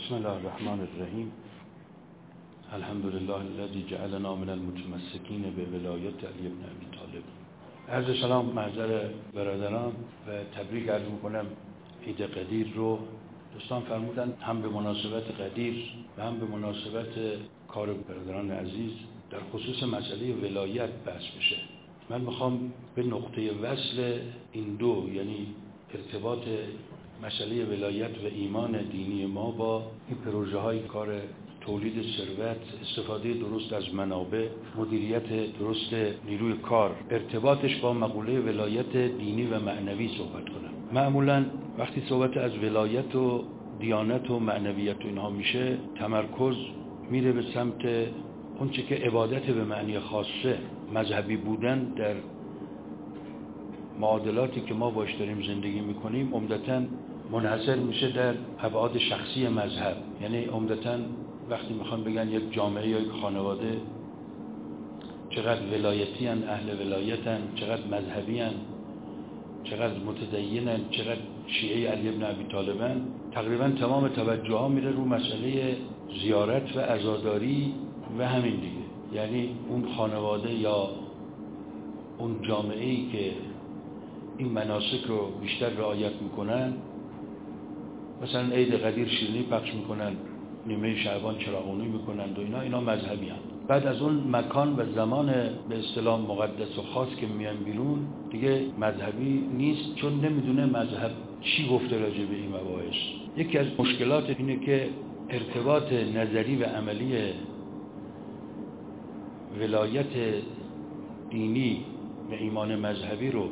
بسم الله الرحمن الرحیم. الحمد لله الذي جعلنا من المتمسکین به ولایت علی بن ابی طالب. عرض سلام محضر برادران و تبریک عرض میکنم عید قدیر رو. دوستان فرمودن هم به مناسبت قدیر و هم به مناسبت کار برادران عزیز در خصوص مسئله ولایت بحث بشه. من میخوام به نقطه وصل این دو، یعنی ارتباط مسئله ولایت و ایمان دینی ما با این پروژه های کار تولید ثروت، استفاده درست از منابع، مدیریت درست نیروی کار، ارتباطش با مقوله ولایت دینی و معنوی صحبت کنم. معمولا وقتی صحبت از ولایت و دیانت و معنویت و اینها میشه، تمرکز میره به سمت اون چه که عبادت به معنی خاصه، مذهبی بودن در معادلاتی که ما باش داریم زندگی میکنیم عمدتاً منحصر میشه در ابعاد شخصی مذهب. یعنی عمدتاً وقتی میخوان بگن یک جامعه یا یک خانواده چقدر ولایتی هن، اهل ولایتن، چقدر مذهبی هن، چقدر متدینن، چقدر شیعه علی بن ابی طالبن، تقریبا تمام توجه ها میره رو مسئله زیارت و عزاداری و همین دیگه. یعنی اون خانواده یا اون جامعه ای که این مناسک رو بیشتر رعایت میکنن، مثلا عید قدیر شیرینی پخش میکنن، نیمه شعبان چراغونی میکنن و اینا مذهبی هم. بعد از اون مکان و زمان به اصطلاح مقدس و خاص که میان بیرون دیگه مذهبی نیست، چون نمیدونه مذهب چی گفته راجع به این مباحث. یکی از مشکلات اینه که ارتباط نظری و عملی ولایت دینی و ایمان مذهبی رو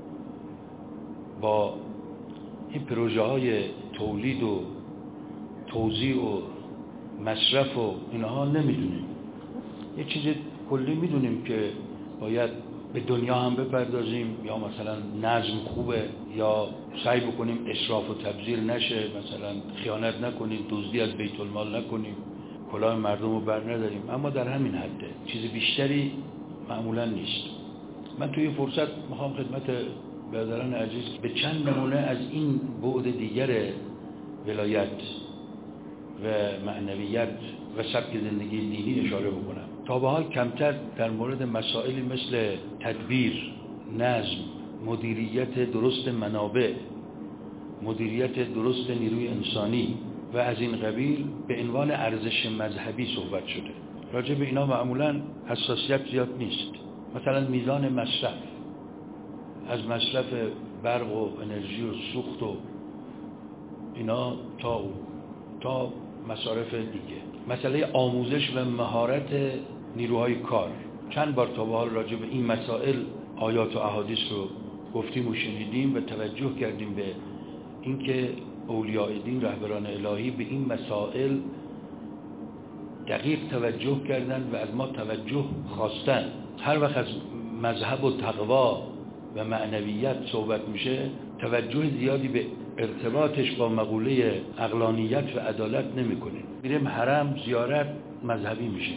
با این پروژه های تولید و توزیع و مصرف و اینها نمیدونیم. یه چیز کلی میدونیم که باید به دنیا هم بپردازیم، یا مثلا نظم خوبه، یا سعی بکنیم اسراف و تبذیر نشه، مثلا خیانت نکنیم، دزدی از بیت المال نکنیم، کلاه مردم رو بر نداریم، اما در همین حده، چیز بیشتری معمولا نیست. من توی فرصت میخوام خدمت برادران عزیز به چند نمونه از این بعد دیگر ولایت و معنویت و سبک زندگی دینی اشاره بکنم. تا به حال کمتر در مورد مسائلی مثل تدبیر، نظم، مدیریت درست منابع، مدیریت درست نیروی انسانی و از این قبیل به عنوان ارزش مذهبی صحبت شده. راجع به اینا معمولا حساسیت زیاد نیست. مثلا میزان مصرف، از مصرف برق و انرژی و سوخت و اینا تا مصارف دیگه. مسئله آموزش و مهارت نیروهای کار. چند بار تا به حال راجع به این مسائل آیات و احادیث رو گفتیم و شنیدیم و توجه کردیم به اینکه اولیاء دین، رهبران الهی به این مسائل دقیق توجه کردن و از ما توجه خواستن. هر وقت از مذهب و تقوا و معنویت صحبت میشه، توجه زیادی به ارتباطش با مقوله عقلانیت و عدالت نمیکنیم. میریم حرم زیارت، مذهبی میشه.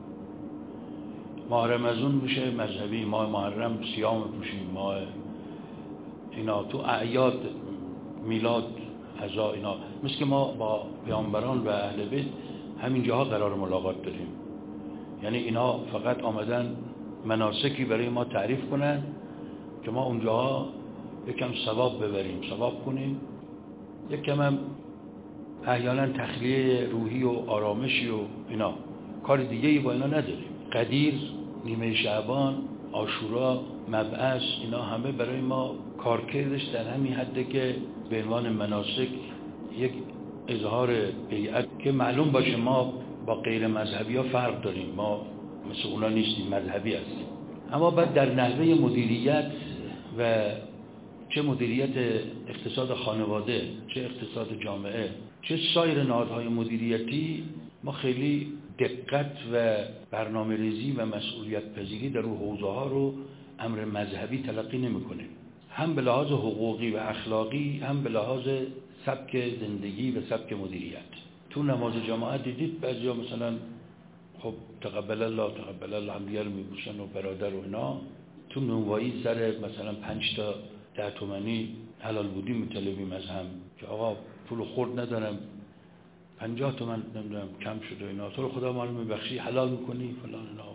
ماه رمضان میشه مذهبی، ماه محرم صیام میپوشیم، ماه اینا تو اعیاد میلاد عزا اینا، مثل که ما با پیامبران و اهل بیت همین جاها قرار ملاقات داریم. یعنی اینا فقط آمدن مناسکی برای ما تعریف کنن که ما اونجاها یکم ثواب ببریم، ثواب کنیم، یکم هم احیانا تخلیه روحی و آرامشی و اینا. کار دیگه ای با اینا نداریم. قدیر، نیمه شعبان، عاشورا، مبعث، اینا همه برای ما کارکردش در همین حده که به عنوان مناسک یک اظهار بیعت که معلوم باشه ما با غیر مذهبی ها فرق داریم، ما مثل اونا نیستیم، مذهبی هستیم. اما بعد در نحوه مدیریت و چه مدیریت اقتصاد خانواده، چه اقتصاد جامعه، چه سایر نهادهای مدیریتی، ما خیلی دقت و برنامه ریزی و مسئولیت پذیری در اون حوزه ها رو امر مذهبی تلقی نمی کنیم. هم به لحاظ حقوقی و اخلاقی، هم به لحاظ سبک زندگی و سبک مدیریت. تو نماز جماعت دیدید بعضیا مثلا خب تقبل الله هم دیگر میبوسن و برادر و اینا، تو نونوایی سر مثلا 5 تا 10 تومانی حلال بودی میطلبیم از هم که آقا پول خورد ندارم، 50 تومن نمیدونم کم شده اینا، تو رو خدا ما رو میبخشی حلال میکنی فلان اینا.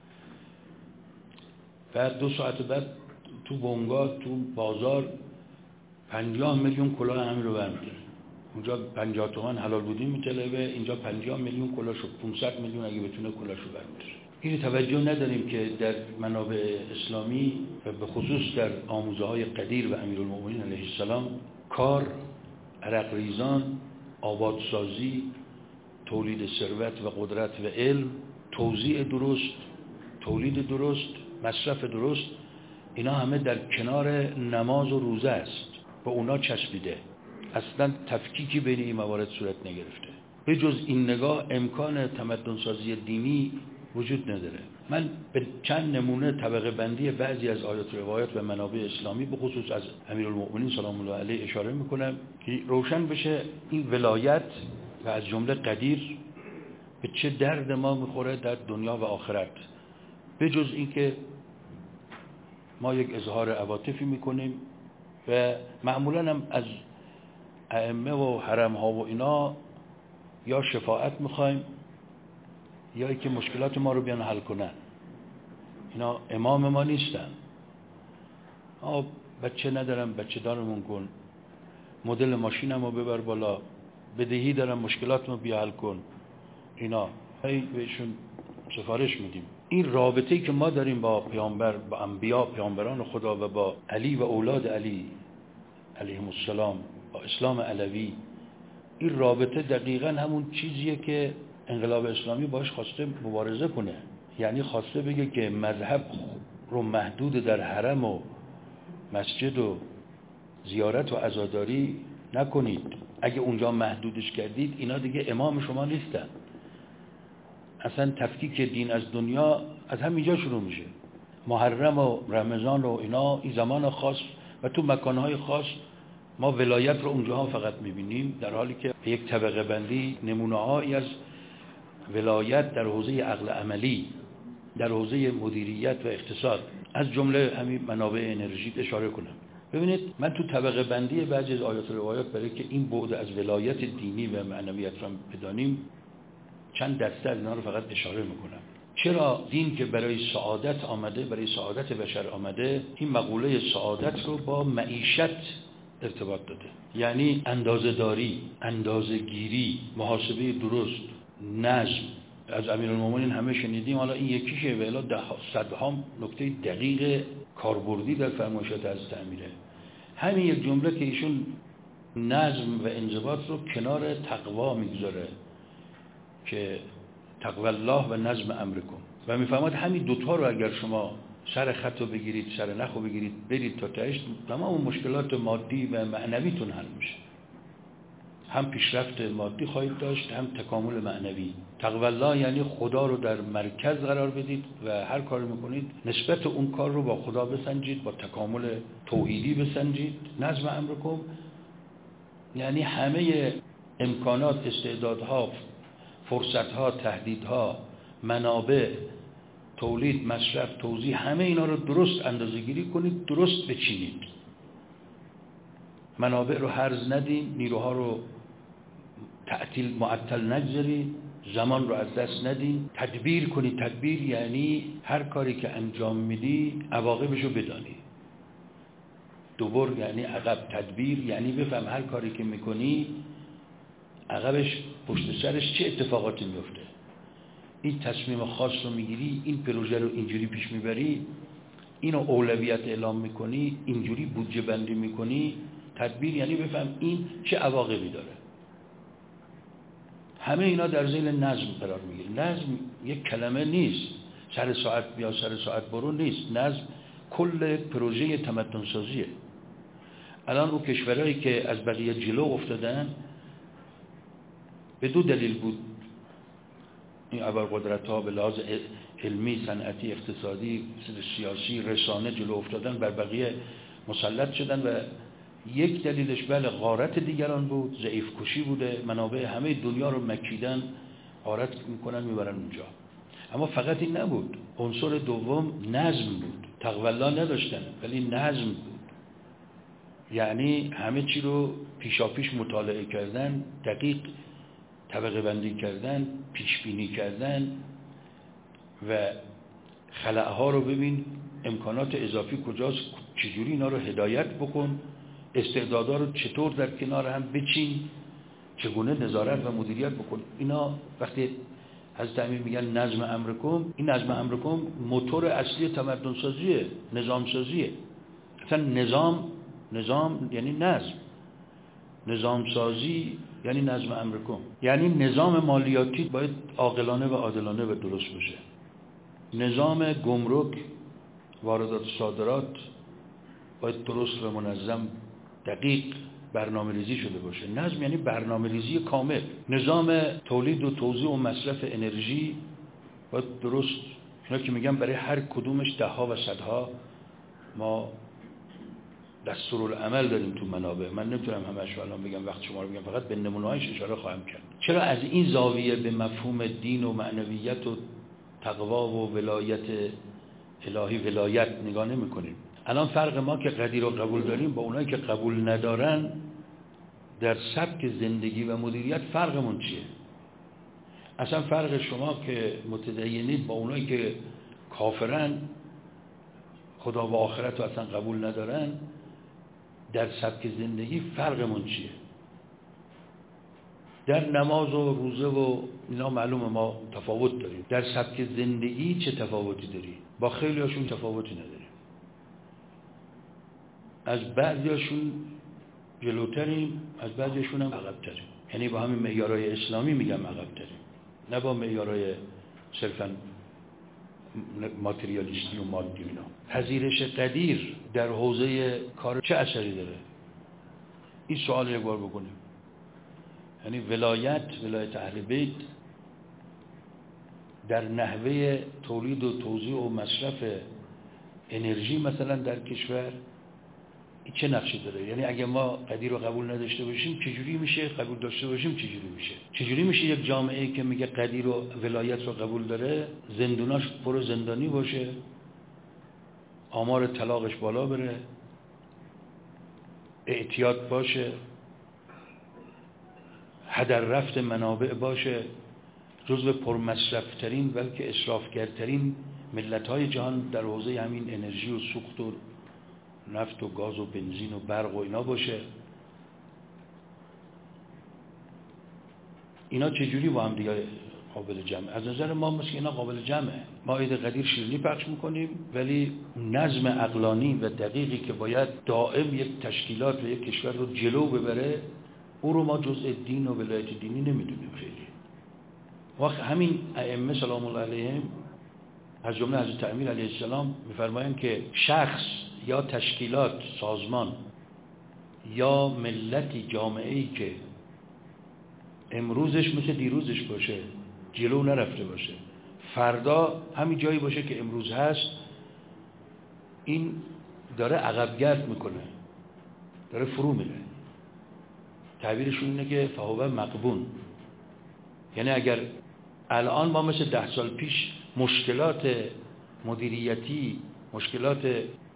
بعد 2 ساعت بعد تو بنگاه تو بازار 50 میلیون کلاه همین رو برمی‌داره. اونجا 50 تومن حلال بودی میطلبه، اینجا 50 میلیون کلاه شد، 500 میلیون اگه بتونه کلاهشو برمی‌داره. این توجه نداریم که در منابع اسلامی و به خصوص در آموزه‌های قدیر و امیرالمومنین علیه السلام کار، عرق ریزان، آبادسازی، تولید ثروت و قدرت و علم، توزیع درست، تولید درست، مصرف درست، اینا همه در کنار نماز و روزه است، به اونا چسبیده. اصلا تفکیکی بین این موارد صورت نگرفته. به جز این نگاه امکان تمدن سازی دینی وجود نداره. من به چند نمونه طبقه بندی بعضی از آیات و روایات و منابع اسلامی به خصوص از امیرالمومنین سلام الله علیه اشاره میکنم که روشن بشه این ولایت و از جمله قدیر به چه درد ما میخوره در دنیا و آخرت. به جز این که ما یک اظهار عواطفی میکنیم و معمولا هم از ائمه و حرم ها و اینا یا شفاعت میخوایم یا که مشکلات ما رو بیان حل کنن. اینا امام ما نیستن. بچه ندارم، بچه دارمون کن، مدل ماشینم رو ببر بالا، بدهی دارم مشکلات رو بیا حل کن. اینا بهشون سفارش میدیم. این رابطه‌ای که ما داریم با پیامبر، با انبیا، پیامبران خدا و با علی و اولاد علی علیهم السلام، با اسلام علوی، این رابطه دقیقاً همون چیزیه که انقلاب اسلامی باش خواسته مبارزه کنه. یعنی خواسته بگه که مذهب رو محدود در حرم و مسجد و زیارت و عزاداری نکنید. اگه اونجا محدودش کردید اینا دیگه امام شما نیستن. اصلا تفکیک دین از دنیا از همینجا شروع میشه. محرم و رمضان و اینا این زمان خاص و تو مکانهای خاص ما ولایت رو اونجاها فقط میبینیم، در حالی که یک طبقه بندی نمونه‌هایی از ولایت در حوزه عقل عملی، در حوزه مدیریت و اقتصاد، از جمله همین منابع انرژی اشاره کنم. ببینید من تو طبقه بندی بعضی از آیات و روایات برای که این بعد از ولایت دینی و معنویت رو بدانیم چند دسته از اینا رو فقط اشاره میکنم. چرا دین که برای سعادت آمده، برای سعادت بشر آمده، این مقوله سعادت رو با معیشت ارتباط داده. یعنی اندازه‌داری، اندازه‌گیری، محاسبه درست، نظم. از امیرالمومنین همه شنیدیم، حالا این یکیشه و الا صدها نکته دقیق کاربردی در فرمایشات از تعمیره. همین یک جمله که ایشون نظم و انضباط رو کنار تقوا میگذاره که تقوی الله و نظم امرکم، و میفهمد همین دوتا رو اگر شما سر خط رو بگیرید، سر نخ رو بگیرید، برید تا تهش، تمام مشکلات مادی و معنویتون حل میشه. هم پیشرفت مادی خواهید داشت، هم تکامل معنوی. تقوی الله یعنی خدا رو در مرکز قرار بدید و هر کاری میکنید نسبت اون کار رو با خدا بسنجید، با تکامل توحیدی بسنجید. نظم امرکم یعنی همه امکانات، استعدادها، فرصتها، تهدیدها، منابع، تولید، مصرف، توزیع، همه اینا رو درست اندازه‌گیری کنید، درست بچینید. منابع رو هرز ندین، نیروها رو معطل نگذارید، زمان رو از دست ندین، تدبیر کنید. تدبیر یعنی هر کاری که انجام میدی عواقبش رو بدانی. دوبار یعنی عقب. تدبیر یعنی بفهم هر کاری که میکنی عقبش، پشت سرش چه اتفاقاتی میفته. این تصمیم خاص رو میگیری، این پروژه رو اینجوری پیش میبری، اینو اولویت اعلام میکنی، اینجوری بودجه بندی میکنی. تدبیر یعنی بفهم این چه عواقبی داره. همه اینا در ذیل نظم قرار میگیره. نظم یک کلمه نیست، سر ساعت بیا سر ساعت برو نیست. نظم کل پروژه تمدن سازیه. الان اون کشورهایی که از بقیه جلو افتادن به دو دلیل بود. این ابرقدرت ها به لحاظ علمی، صنعتی، اقتصادی، سیاسی، رسانه جلو افتادن، بر بقیه مسلط شدن و یک دلیلش بله غارت دیگران بود، ضعیف کشی بوده. منابع همه دنیا رو مکیدن، غارت میکنن میبرن اونجا. اما فقط این نبود، عنصر دوم نظم بود. تقوی الله نداشتن ولی نظم بود. یعنی همه چی رو پیشاپیش مطالعه کردن، دقیق طبقه بندی کردن، پیش بینی کردن و خلأها رو ببین، امکانات اضافی کجاست، چجوری اینا رو هدایت بکن، استعدادا رو چطور در کنار هم بچین، چگونه نظارت و مدیریت بکن. اینا وقتی حضرت امیر میگن نظم امرکم، این نظم امرکم موتور اصلی تمدن سازیه، نظام سازیه. اصلا نظام یعنی نظام سازی یعنی نظم امرکم، یعنی نظام مالیاتی باید عاقلانه و عادلانه و درست باشه. نظام گمرک، واردات و صادرات باید درست و منظم، دقیق برنامه ریزی شده باشه. نظم یعنی برنامه ریزی کامل. نظام تولید و توزیع و مصرف انرژی باید درست. اینا که میگم برای هر کدومش ده ها و صدها ما دستورالعمل داریم تو منابع. من نمیتونم همه‌اش الان بگم، وقت شما رو بگم، فقط به نمونه‌هاش اشاره خواهم کرد. چرا از این زاویه به مفهوم دین و معنویت و تقوا و ولایت الهی ولایت نگاه نمی‌کنیم؟ الان فرق ما که قدیر رو قبول داریم با اونایی که قبول ندارن در سبک زندگی و مدیریت فرقمون چیه؟ اصلا فرق شما که متدینید با اونایی که کافرن، خدا و آخرت رو اصلا قبول ندارن، در سبک زندگی فرقمون چیه؟ در نماز و روزه و اینا معلومه ما تفاوت داریم. در سبک زندگی چه تفاوتی داری؟ با خیلی هاشون تفاوتی نداریم. از بعضیاشون جلوتریم، از بعضیاشون هم عقب‌تریم. یعنی با همین معیارهای اسلامی میگم عقب‌تریم، نه با معیارهای صرفاً ماتریالیستی و مادی اینا. پذیرش قدیر در حوزه کار چه اثری داره؟ این سوال یک بار بکنیم. یعنی ولایت اهل بیت در نحوه تولید و توزیع و مصرف انرژی مثلا در کشور چه نقشی داره؟ یعنی اگه ما قدیر رو قبول نداشته باشیم چجوری میشه؟ قبول داشته باشیم چجوری میشه؟ چجوری میشه یک جامعه‌ای که میگه قدیر و ولایت رو قبول داره زندوناش پر زندانی باشه، آمار طلاقش بالا بره، اعتیاد باشه، هدر رفت منابع باشه، جزو پرمصرف‌ترین بلکه اسرافگرترین ملت‌های جهان در حوزه همین انرژی و سوخت و نفت و گاز و بنزین و برق و اینا باشه؟ اینا چجوری با هم دیگه قابل جمع؟ از نظر ما مثل اینا قابل جمعه. ما عید قدیر شیرینی پخش میکنیم، ولی نظم عقلانی و دقیقی که باید دائم یک تشکیلات و یک کشور رو جلو ببره، او رو ما جزء دین و ولایت دینی نمیدونیم خیلی. وقت همین ائمه سلام الله علیهم از جمله حضرت امیر علیه السلام میفرمایند که شخص یا تشکیلات، سازمان یا ملتی، جامعه‌ای که امروزش مثل دیروزش باشه، جلو نرفته باشه، فردا همین جایی باشه که امروز هست، این داره عقبگرد میکنه، داره فرو میره. تعبیرشون اینه که فهو مقبون. یعنی اگر الان ما مثل 10 سال پیش مشکلات مدیریتی، مشکلات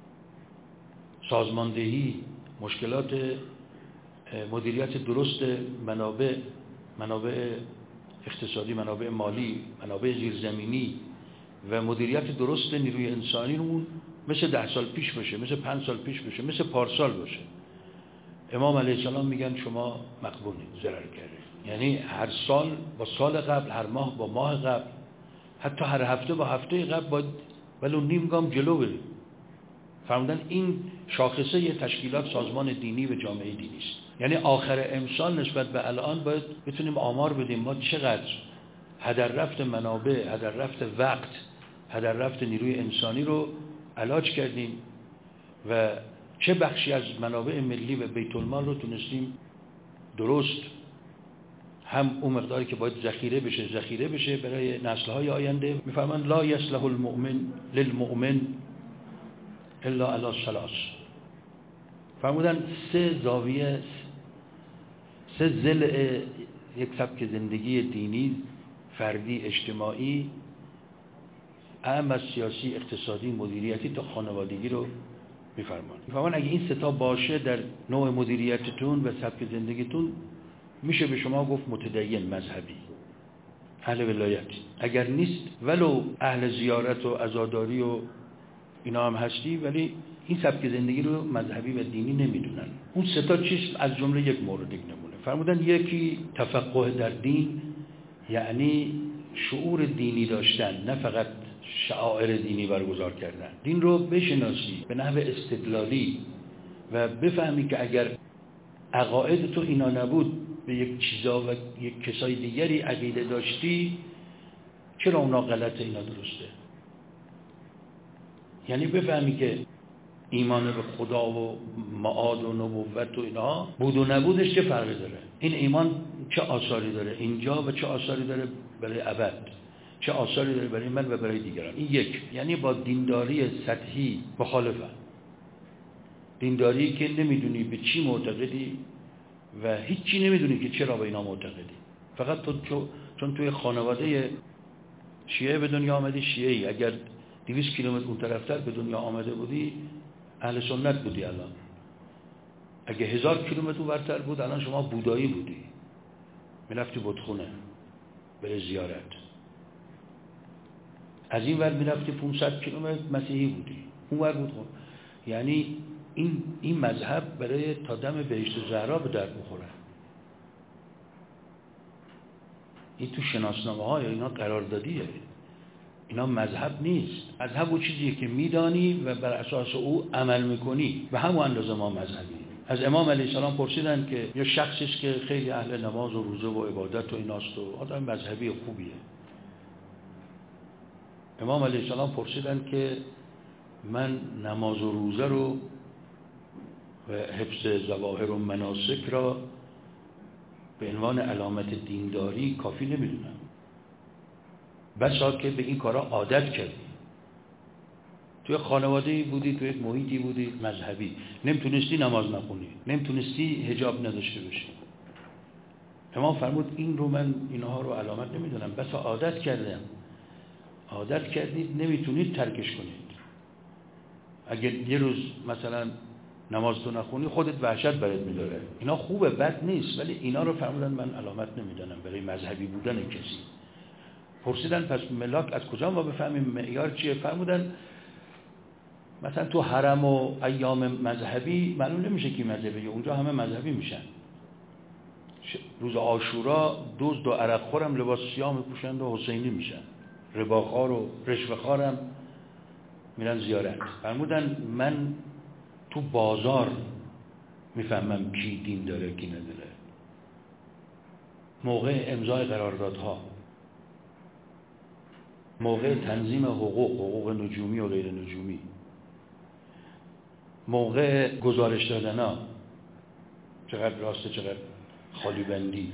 سازماندهی، مشکلات مدیریت درست منابع اقتصادی، منابع مالی، منابع زیرزمینی و مدیریت درست نیروی انسانی رو مثل 10 سال پیش باشه، مثل 5 سال پیش باشه، مثل پارسال باشه، امام علیه السلام میگن شما مقبونید، ضرر کردید. یعنی هر سال با سال قبل، هر ماه با ماه قبل، حتی هر هفته با هفته قبل باید ولو نیم گام جلو بریم. فرمودن این شاخصه یه تشکیلات، سازمان دینی و جامعه دینی است. یعنی آخر امسال نسبت به الان باید بتونیم آمار بدیم ما چقدر هدر رفت منابع، هدر رفت وقت، هدر رفت نیروی انسانی رو علاج کردیم و چه بخشی از منابع ملی و بیت المال رو تونستیم درست، هم اون مقداری که باید ذخیره بشه برای نسل‌های آینده. می‌فرمان لا یصلح المؤمن للمؤمن الا علی ثلاث. فرمودن 3 زاویه، 3 ضلع یک سبک زندگی دینی، فردی، اجتماعی، اهم از سیاسی، اقتصادی، مدیریتی تا خانوادگی رو می‌فرمان اگه این 3 تا باشه در نوع مدیریتتون و سبک زندگیتون میشه به شما گفت متدین مذهبی اهل ولایت. اگر نیست ولو اهل زیارت و عزاداری و اینا هم هستی، ولی این سبک زندگی رو مذهبی و دینی نمیدونن. اون سه تا چیز از جمله یک مورد نمونه فرمودن. یکی تفقه در دین، یعنی شعور دینی داشتن، نه فقط شعائر دینی برگزار کردن. دین رو بشناسی به نحو استدلالی و بفهمی که اگر عقاید تو اینا نبود، به یک چیزا و یک کسای دیگری عقیده داشتی، چرا اونا غلطه اینا درسته. یعنی بفهمی که ایمان به خدا و معاد و نبوت و اینا بود و نبودش چه فرقی داره. این ایمان چه آثاری داره اینجا و چه آثاری داره برای ابد، چه آثاری داره برای من و برای دیگران. این یک. یعنی با دینداری سطحی مخالفم. دینداری که نمیدونی به چی معتقدی و هیچی نمیدونی که چرا به اینا معتقدی، فقط تو چون توی خانواده شیعه به دنیا آمدی شیعه‌ای. اگر 200 کیلومتر اون طرفتر به دنیا آمده بودی اهل سنت بودی. الان اگه 1000 کیلومتر اونورتر بود الان شما بودایی بودی، میرفتی بتخونه برای زیارت. از این ور میرفتی 500 کیلومتر مسیحی بودی، اون ور بود. یعنی این مذهب برای تا دم بهشت زهرا به درد بخوره. این تو شناسنامه های اینا قراردادیه. اینا مذهب نیست. مذهب و چیزیه که میدانی و بر اساس او عمل میکنی. به همون اندازه ما مذهبی. از امام علیه السلام پرسیدن که یه شخصی است که خیلی اهل نماز و روزه و عبادت و ایناست و آدم مذهبی و خوبیه. امام علیه السلام پرسیدن که من نماز و روزه رو و حفظ ظواهر و مناسک را به عنوان علامت دینداری کافی نمیدونم، بسا که به این کارا عادت کردی. توی خانواده‌ای بودی، توی یک محیطی بودی مذهبی، نمیتونستی نماز نخونی، نمیتونستی حجاب نداشته باشی. امام فرمود این رو من اینها رو علامت نمیدونم، بسا عادت کردم. عادت کردید نمیتونید ترکش کنید. اگر یه روز مثلا نماز تو نخونی خودت وحشت برات میداره. اینا خوبه، بد نیست، ولی اینا رو فرمودن من علامت نمیدونم برای مذهبی بودن کسی. پرسیدن پس ملاک از کجا ما بفهمیم معیار چیه؟ فرمودن مثلا تو حرم و ایام مذهبی معلوم نمیشه کی مذهبیه، اونجا همه مذهبی میشن. روز عاشورا دزد و عرق خورم لباس سیاه میپوشند و حسینی میشن، رباخوار و رشوه‌خوارم میرن زیارت. فرمودن من تو بازار میفهمم کی دین داره کی نداره. موقع امضای قراردادها، موقع تنظیم حقوق نجومی و غیر نجومی، موقع گزارش دادنا، چقدر راسته چقدر خالی بندی،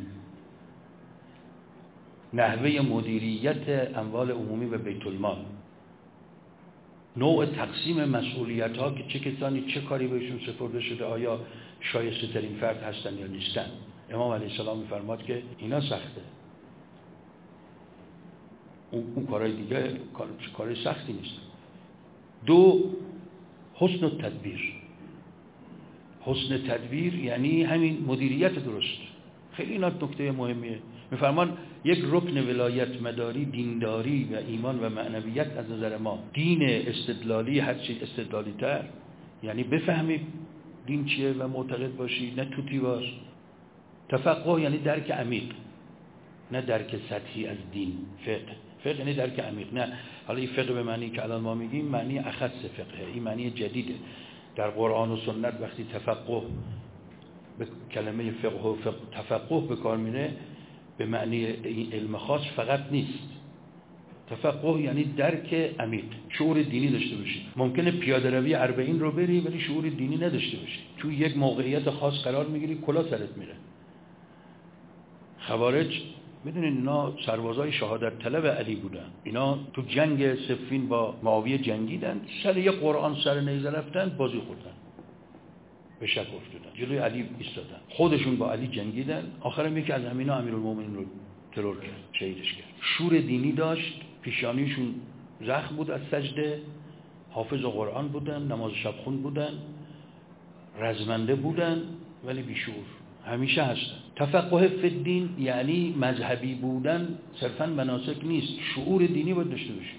نحوه مدیریت اموال عمومی و بیت المال، نوع تقسیم مسئولیت ها که چه کسانی چه کاری بهشون سپرده شده، آیا شایسته ترین فرد هستن یا نیستن. امام علیه السلام میفرماد که اینا سخته. اون کارهای دیگه کارهای سختی نیست. دو، حسن التدبیر. حسن تدبیر یعنی همین مدیریت درست. خیلی اینا نکته مهمیه. میفرمان یک رکن ولایت مداری دینداری و ایمان و معنویت از نظر ما. دین استدلالی هرچی استدلالی تر، یعنی بفهمی دین چیه و معتقد باشی، نه توتی باش. تفقه یعنی درک عمیق، نه درک سطحی از دین. فقه یعنی درک عمیق. نه حالا این فقه به معنی که الان ما میگیم معنی اخص فقه، این معنی جدیده. در قرآن و سنت وقتی تفقه به کلمه فقه و تفقه به کار میره به معنی این علم خاص فقط نیست. تفقه یعنی درک عمیق، شعور دینی داشته باشی. ممکنه پیاده روی 40 رو بری ولی شعور دینی نداشته باشی، توی یک موقعیت خاص قرار میگیری کلا سرت میره. خوارج میدونین اینا سربازای شهادت طلب علی بودن. اینا تو جنگ صفین با معاویه جنگیدن، سر یه قرآن سر نیزه رفتن، بازی خوردن، به شک افتادن، جلوی علی ایستادن، خودشون با علی جنگیدن، آخرم یکی از همینا امیرالمومنین رو ترور کرد، شهیدش کرد. شور دینی داشت، پیشانیشون زخم بود از سجده، حافظ قرآن بودن، نماز شب خون بودن، رزمنده بودن، ولی بیشور همیشه هستن. تفقه فی الدین یعنی مذهبی بودن صرفاً مناسک نیست، شعور دینی باید داشته باشی،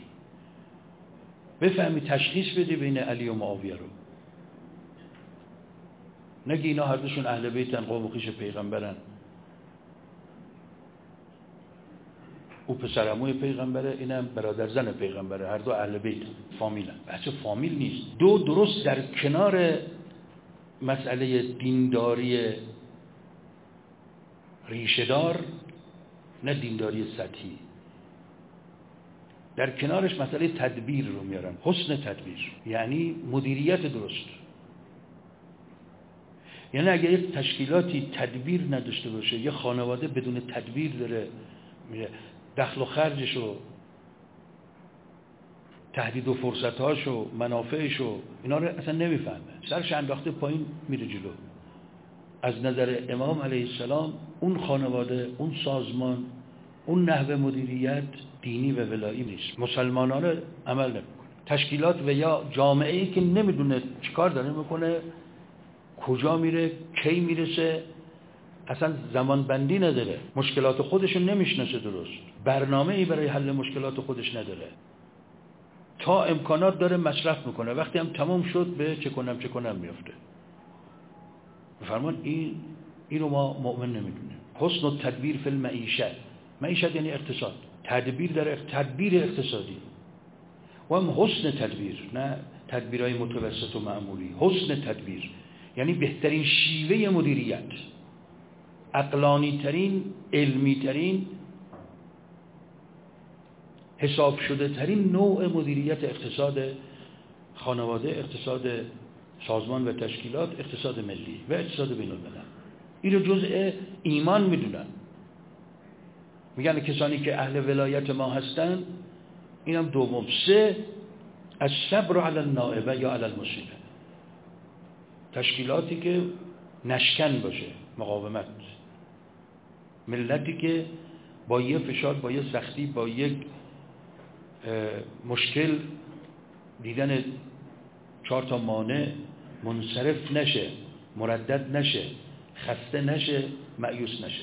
بفهمی تشخیص بدی بین علی و معاویه رو، نگی اینا هر دوشون اهل بیتن، قوم و خویش پیغمبرن، او پسر عموی پیغمبره، اینم برادر زن پیغمبره، هر دو اهل بیت فامیلن. بحث فامیل نیست. دو درست در کنار مسئله دینداری ریشه‌دار، نه دینداری سطحی، در کنارش مسئله تدبیر رو میارن. حسن تدبیر یعنی مدیریت درست. یعنی اگر یک تشکیلاتی تدبیر نداشته باشه، یه خانواده بدون تدبیر داره میره، دخل و خرجشو، تهدید و فرصتهاشو، منافعشو، اینا رو اصلا نمیفهمه، سرش انداخته پایین میره جلو. از نظر امام علیه السلام اون خانواده، اون سازمان، اون نحوه مدیریت دینی و ولایی نیست، مسلمانان رو عمل نمیکنه. تشکیلات و یا جامعه‌ای که نمیدونه چیکار داره میکنه، کجا میره، کی میرسه، اصلا زمان بندی نداره، مشکلات خودشو نمیشناسه درست، برنامه‌ای برای حل مشکلات خودش نداره، تا امکانات داره مصرف میکنه، وقتی هم تمام شد به چه کنم میفته. فرمان این رو ما مؤمن نمیدونیم. حسن و تدبیر فی المعیشت، معیشت یعنی اقتصاد، تدبیر در تدبیر اقتصادی، و هم حسن تدبیر، نه تدبیرهای متوسط و معمولی. حسن تدبیر یعنی بهترین شیوه مدیریت، عقلانی ترین، علمی ترین، حساب شده ترین نوع مدیریت اقتصاد خانواده، اقتصاد سازمان و تشکیلات، اقتصاد ملی و اقتصاد بین الملل. این رو جزء ایمان میدونن. میگن کسانی که اهل ولایت ما هستن، اینم دوم. سه، الصبر علی النائبه یا علی المصیبه، تشکیلاتی که نشکن باشه، مقاومت، ملتی که با یه فشار، با یه سختی، با یک مشکل، دیدن 4 تا مانع منصرف نشه، مردد نشه، خسته نشه، مایوس نشه،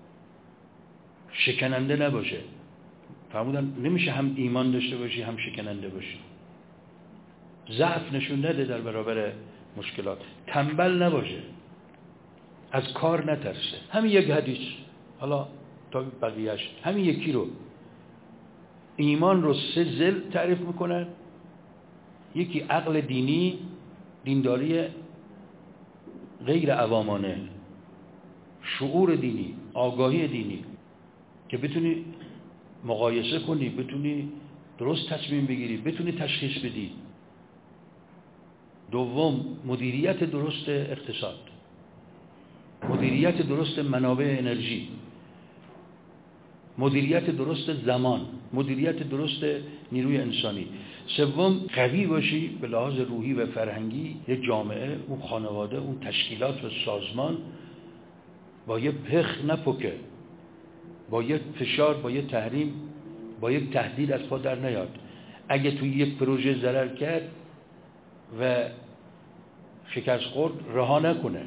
شکننده نباشه. فرمودن نمیشه هم ایمان داشته باشی هم شکننده باشی، ضعف نشون نده در برابر مشکلات، تنبل نباشه، از کار نترسه. همین یک حدیث، حالا تا بقیه‌اش همین یکی رو، ایمان رو 3 ضلع تعریف میکنن. یکی عقل دینی، دینداری غیر عوامانه، شعور دینی، آگاهی دینی که بتونی مقایسه کنی، بتونی درست تصمیم بگیری، بتونی تشخیص بدی. دوم، مدیریت درست اقتصاد، مدیریت درست منابع انرژی، مدیریت درست زمان، مدیریت درست نیروی انسانی. سوم، قوی باشی به لحاظ روحی و فرهنگی. یک جامعه، اون خانواده، اون تشکیلات و سازمان با یه پخ نپکه، با یه فشار، با یه تحریم، با یک تهدید از پا در نیاد. اگه توی یک پروژه ضرر کرد و شکست خورد، رها نکنه.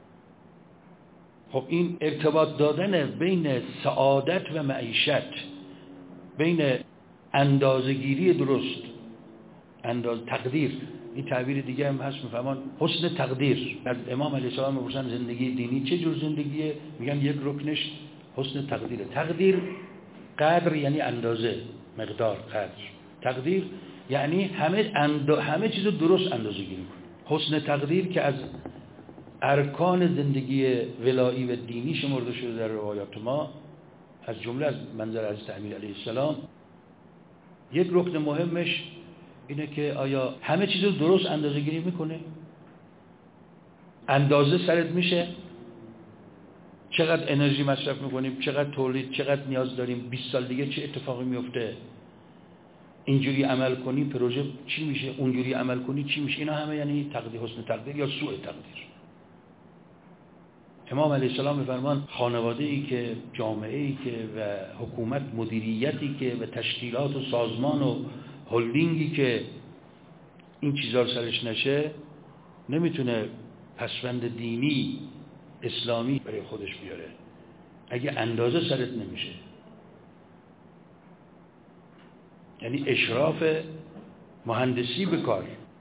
خب این ارتباط دادن بین سعادت و معیشت، بین اندازه‌گیری درست، تقدیر، این تعبیر دیگه هم هست، میفهمان حسن تقدیر. از امام علیه السلام میپرسن زندگی دینی چه جور زندگیه؟ میگن یک رکنش حسن تقدیره. تقدیر، قدر یعنی اندازه، مقدار، قدر. تقدیر یعنی همه چیزو درست اندازه گیری کن. حسن تقدیر که از ارکان زندگی ولایی و دینی شمرده شده در روایات ما، از جمله از منظر حضرت امیر علیه السلام، یک رکن مهمش اینه که آیا همه چیز رو درست اندازه گیری میکنه؟ اندازه سرت میشه؟ چقدر انرژی مصرف میکنیم، چقدر تولید، چقدر نیاز داریم، 20 سال دیگه چه اتفاقی میفته، اینجوری عمل کنی پروژه چی میشه، اونجوری عمل کنی چی میشه. اینا همه یعنی تقدیر، حسن تقدیر یا سوء تقدیر. امام علیه السلام میفرمان خانواده‌ای که، جامعه‌ای که و حکومت، مدیریتی که و تشکیلات و سازمان و هلدینگی که این چیزا رو سرش نشه، نمیتونه پسوند دینی اسلامی برای خودش بیاره. اگه اندازه سرت نمیشه، یعنی اشراف مهندسی به کار.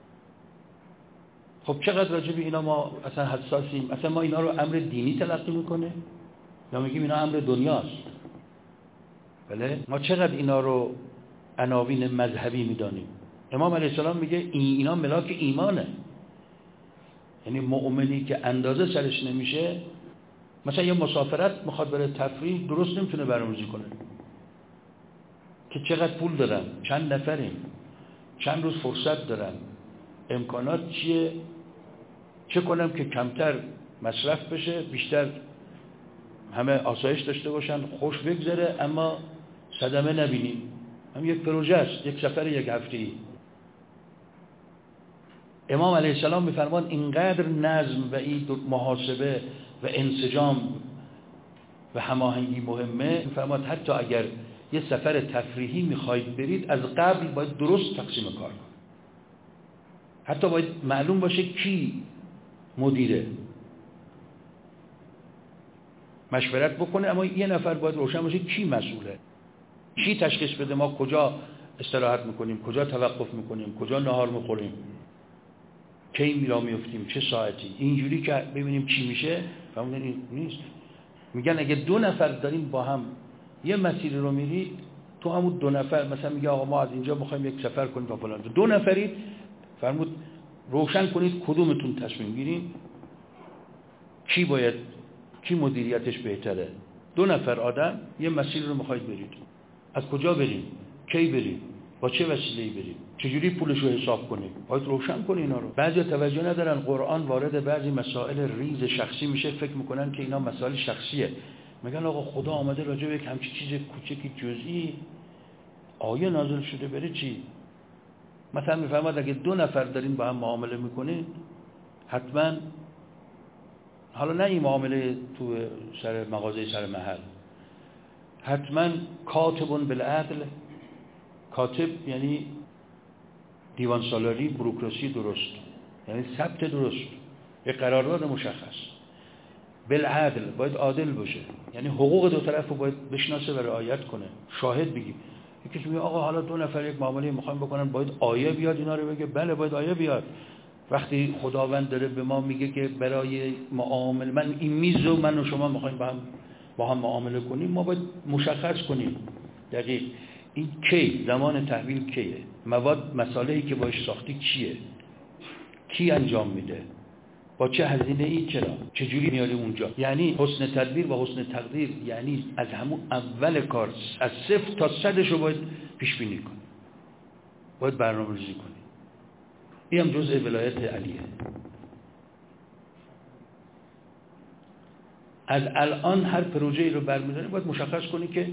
خب چقدر راجع به اینا ما اصلا حساسیم؟ اصلا ما اینا رو امر دینی تلقی میکنه یا میگیم اینا امر دنیاست؟ بله، ما چقدر اینا رو عناوین مذهبی میدانیم؟ امام علیه السلام میگه اینا ملاک ایمانه، یعنی مؤمنی که اندازه سرش نمیشه، مثلا یه مسافرت میخواد بره تفریح، درست نمیتونه برنامه‌ریزی کنه که چقدر پول دارم، چند نفریم، چند روز فرصت دارم، امکانات چیه، چه کنم که کمتر مصرف بشه، بیشتر همه آسایش داشته باشن، خوش بگذره، اما صدمه نبینیم. هم یک پروژه است، یک سفر یک هفته‌ای. امام علیه السلام میفرمان اینقدر نظم و این محاسبه و انسجام و هماهنگی مهمه، میفرماد حتی اگر یه سفر تفریحی میخواید برید، از قبل باید درست تقسیم کار کنید. حتی باید معلوم باشه کی مدیره، مشورت بکنه، اما یه نفر باید روشن باشه کی مسئوله، کی تشخیص بده ما کجا استراحت میکنیم، کجا توقف میکنیم، کجا نهار میخوریم، کی میرا میفتیم، چه ساعتی. اینجوری که ببینیم چی میشه. فهمیدن این نیست. میگن اگه 2 نفر داریم با هم یه مسیر رو میرید، تو همون 2 نفر مثلا میگه آقا ما از اینجا میخوایم یک سفر کنیم تا فلان، 2 نفرید، فرمود روشن کنید کدومتون تصمیم گیریم، کی مدیریتش بهتره. 2 نفر آدم یه مسیر رو میخواید برید، از کجا بریم، کی بریم، با چه وسیله‌ای بریم، چجوری پولش رو حساب کنیم، باید روشن کنید اینا رو. بعضی توجه ندارن، قرآن وارد بعضی مسائل ریز شخصی میشه، فکر میکنن که اینا مسائل شخصیه. میگن آقا خدا آمده راجع به یک همچین چیز کوچکی جزئی آیه نازل شده، بره چی؟ مثلا میفرماد اگه 2 نفر دارین با هم معامله میکنین، حتما، حالا نه این معامله تو سر مغازه سر محل، حتما کاتب بالعدل، کاتب یعنی دیوان سالاری، بوروکراسی درست، یعنی ثبت درست، یه قرارداد مشخص، بالعدل باید عادل باشه، یعنی حقوق 2 طرف رو باید بشناسه و رعایت کنه. شاهد بگی، یکی میگه آقا حالا 2 نفر یک معامله میخوایم بکنن، باید آیه بیاد اینا رو بگه، بله باید آیه بیاد. وقتی خداوند داره به ما میگه که برای معامله من این میزو من و شما میخوایم با هم معامله کنیم، ما باید مشخص کنیم دقیق این کی، زمان تحویل کیه، مواد مساله‌ای که باش ساختی چیه، کی انجام میده، با چه هزینه‌ای، چرا، چجوری میاری اونجا. یعنی حسن تدبیر و حسن تقدیر، یعنی از همون اول کار از 0 تا 100 رو باید پیش بینی کنی، باید برنامه‌ریزی کنی. این هم جزء ولایت علیه. از الان هر پروژه‌ای رو برمی‌داری باید مشخص کنی که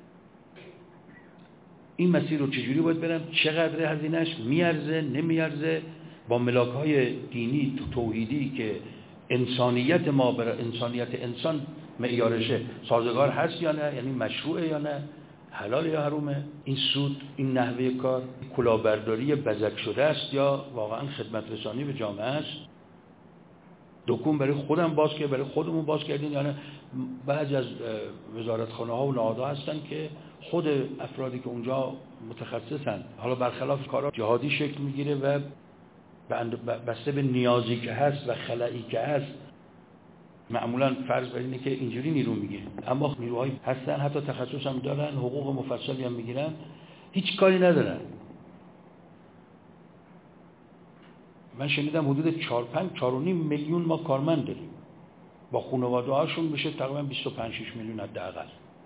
این مسیر رو چجوری باید برم، چقدر هزینه‌اش، میارزه نمیارزه، با ملاک‌های دینی توحیدی که انسانیت ما برای انسانیت انسان معیارشه سازگار هست یا نه، یعنی مشروعه یا نه، حلال یا حرومه، این سود، این نحوه کار کلاهبرداری بزک شده است یا واقعا خدمت رسانی به جامعه است. دکون برای خودم باز که برای خودمون باز کردین یا نه. بعضی از وزارتخانه‌ها و نهادها هستن که خود افرادی که اونجا متخصصن، حالا برخلاف کارا جهادی شکل میگیره و بسته به نیازی که هست و خلایی که هست، معمولا فرض بر اینه که اینجوری نیرو میگیره، اما نیروهایی هستن حتی تخصص هم دارن، حقوق مفصلی هم میگیرن، هیچ کاری ندارن. من شنیدم حدود 4.5 میلیون ما کارمند داریم، با خانواده هاشون میشه تقریبا 25-6 میلیون حداقل.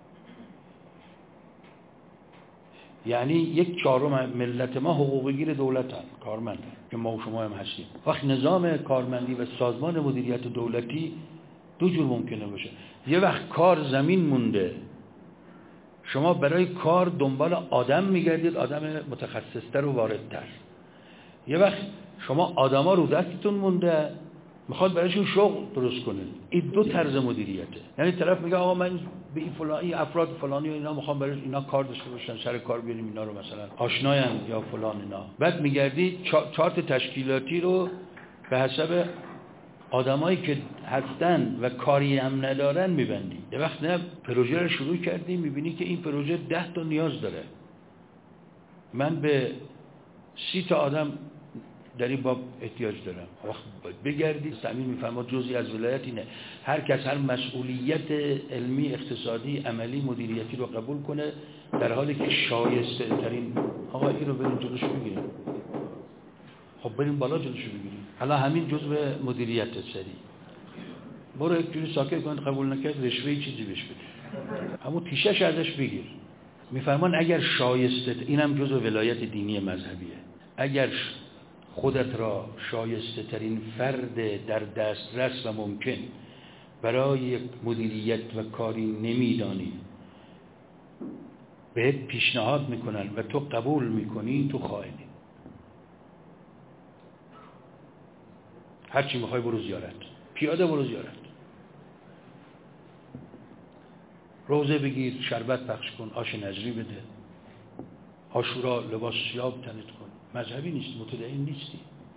یعنی 1/4 ملت ما حقوق گیر دولتن، کارمندن که ما و شما هم هستیم. وقت نظام کارمندی و سازمان مدیریت دولتی 2 جور ممکنه باشه. یه وقت کار زمین مونده، شما برای کار دنبال آدم میگردید، آدم متخصص‌تر و واردتر. یه وقت شما آدما رو دستتون مونده، میخواد برایشون شغل درست کنه. این 2 طرز مدیریته. یعنی طرف میگه آقا من به این فلانی افراد فلانی و اینا میخوام برای اینا کار داشته باشن، سر کار بیاریم اینا رو مثلا آشناین یا فلان اینا. بعد میگردی چارت تشکیلاتی رو به حسب آدمایی که هستن و کاری هم ندارن میبندی. یه وقت نه پروژه رو شروع کردی میبینی که این پروژه 10 تا نیاز داره. من به 30 تا آدم در این باب احتیاج دارم. وقت بگردی سمیم میفهمد جزئی از ولایت اینه هر کس هر مسئولیت علمی، اقتصادی، عملی، مدیریتی رو قبول کنه، در حالی که شایسته ترین آقا این رو بریم جلوشو بگیریم. خب بریم بالا جلوشو بگیریم. حالا همین جزء مدیریت سری برو یک جوری ساکت کن، قبول نکرد رشوه چیزی بهش بده، همون تیشش ازش بگیر. میفرمان اگر شایسته، اینم جزء ولایت دینی مذهبیه، اگر خودت را شایسته ترین فرد در دسترس و ممکن برای مدیریت و کاری نمیدانی بهت پیشنهاد میکنن و تو قبول میکنی، تو خائنی. هرچی میخوای برو زیارت، پیاده برو زیارت، روزه بگیر، شربت پخش کن، آش نجری بده، عاشورا لباس سیاه تنت کن. مذهبی نیست، متدین نیستی.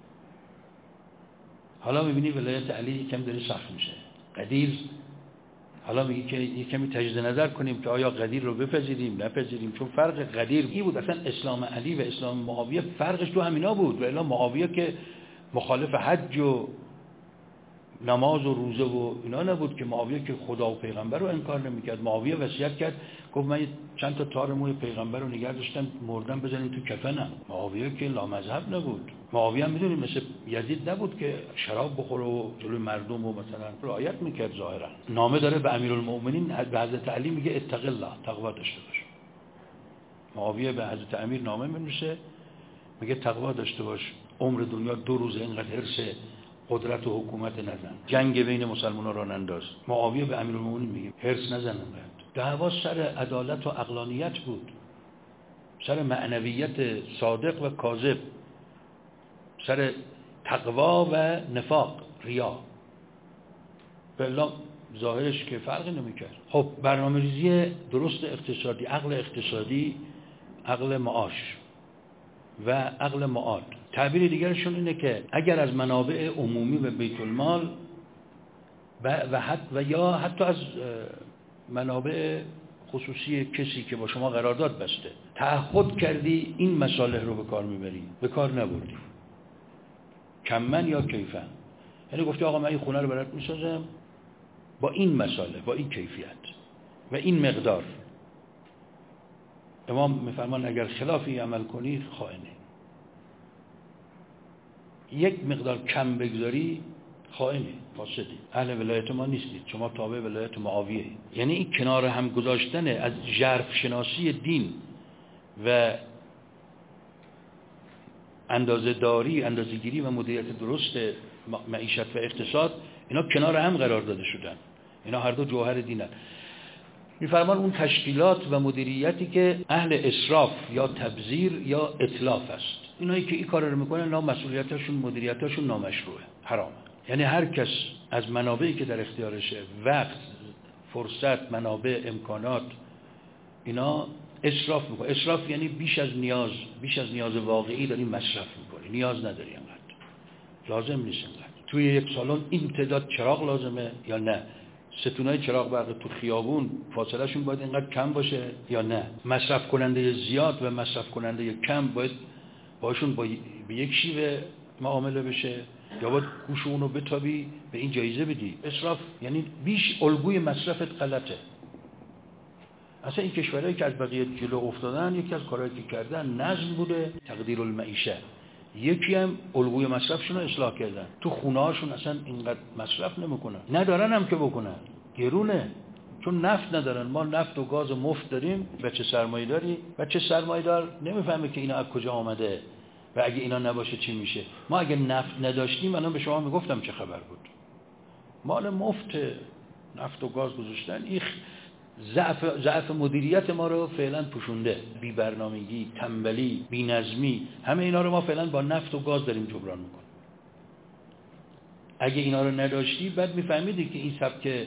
حالا میبینی ولایت علی یکم داره سخت میشه. قدیر حالا میگه که یکمی تجدید نظر کنیم که آیا قدیر رو بپذیریم نپذیریم، چون فرق قدیر این بود. اصلا اسلام علی و اسلام معاویه فرقش تو همینا بود. و الا معاویه که مخالف حج و نماز و روزه و اینا نبود که. معاویه که خدا و پیغمبر رو انکار نمیکرد. معاویه وصیت کرد، گفت من چند تا تار موی پیغمبر رو نگه داشتم، مردم بزنیم تو کفنم. معاویه که لامذهب نبود. معاویه هم میدونیم مثل یزید نبود که شراب بخوره و جلوی مردم و مثلا رعایت میکرد. ظاهرا نامه داره به امیرالمؤمنین، به حضرت علی میگه اتق الله، تقوا داشته باش. معاویه به حضرت امیر نامه می‌نویسه میگه تقوا داشته باش، عمر دنیا 2 روز اینقدر حرص قدرت و حکومت نزن، جنگ بین مسلمان‌ها را ننداز. معاویه به امیرالمومنین میگه حرص نزن. دعوا سر عدالت و عقلانیت بود، سر معنویت صادق و کاذب، سر تقوا و نفاق، ریا. بلا ظاهرش که فرقی نمیکرد. خب برنامه‌ریزی درست اقتصادی، عقل اقتصادی، عقل معاش و عقل معاد. تعبیر دیگرشون اینه که اگر از منابع عمومی و بیت المال و یا حتی از منابع خصوصی کسی که با شما قرارداد بسته تعهد کردی این مصالح رو به کار میبری، به کار نبردی، کمن یا کیفن، یعنی گفتی آقا من این خونه رو برات میسازم با این مصالح، با این کیفیت و این مقدار. امام میفرمان اگر خلافی عمل کنی خائنی. یک مقدار کم بگذاری خائنی، فاسدی، اهل ولایت ما نیستید، شما تابع ولایت معاویه. یعنی این کنار هم گذاشتن از ژرف شناسی دین و اندازه‌گیری و مدیریت درست معیشت و اقتصاد، اینا کنار هم قرار داده شدن. اینا هر دو جوهر دینن. میفرمان اون تشکیلات و مدیریتی که اهل اسراف یا تبذیر یا اتلاف است، اینایی که این کار رو میکنن، اینا مسئولیتاشون، مدیریتاشون نامشروعه، حرامه. یعنی هر کس از منابعی که در اختیارشه، وقت، فرصت، منابع، امکانات، اینا اسراف میکنه. اسراف یعنی بیش از نیاز واقعی داری مصرف میکنی، نیاز نداری انقدر، لازم نیست انقدر. توی یک سالن این تعداد چراغ لازمه یا نه؟ ستونای چراغ برق تو خیابون فاصله شون باید اینقدر کم باشه یا نه؟ مصرف کننده زیاد و مصرف کننده کم باید باشون به یک شیوه معامله بشه، یا باید گوشون رو بتابی به این جایزه بدی؟ اسراف یعنی بیش الگوی مصرفت غلطه. اصلا این کشورهایی که از بقیه جلو افتادن، یکی از کارهایی که کردن نظم بوده، تقدیر المعیشه. یکی هم الگوی مصرفشون رو اصلاح کردن. تو خونه هاشون اصلا اینقدر مصرف نمیکنن، ندارن هم که بکنن، گرونه، چون نفت ندارن. ما نفت و گاز مفت داریم. بچه سرمایه‌دار نمیفهمه که اینا از کجا آمده و اگه اینا نباشه چی میشه. ما اگه نفت نداشتیم الان به شما میگفتم چه خبر بود. مال مفت نفت و گاز گذاشتن. این ضعف مدیریت ما رو فعلا پوشونده. بی برنامگی، تنبلی، بی نظمی، همه اینا رو ما فعلا با نفت و گاز داریم جبران میکنیم. اگه اینا رو نداشتی بعد میفهمیدی که این سبک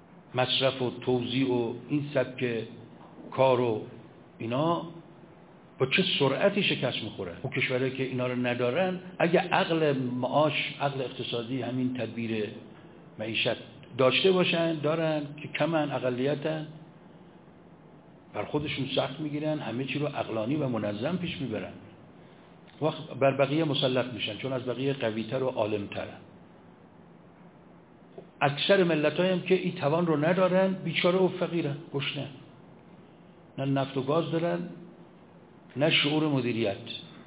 مصرف و توزیع و این سبک کار و اینا با چه سرعتی شکست میخوره. اون کشورهایی که اینا رو ندارن اگه عقل معاش، عقل اقتصادی، همین تدبیر معیشت داشته باشن، دارن که کمن، اقلیتن، بر خودشون سخت میگیرن، همه چی رو عقلانی و منظم پیش میبرن، وقت بر بقیه مسلط میشن چون از بقیه قویتر و عالمترن. اکثر ملت‌های هم که این توان رو ندارن بیچاره و فقیرن، گشنه، نه نفت و گاز دارن نه شعور مدیریت.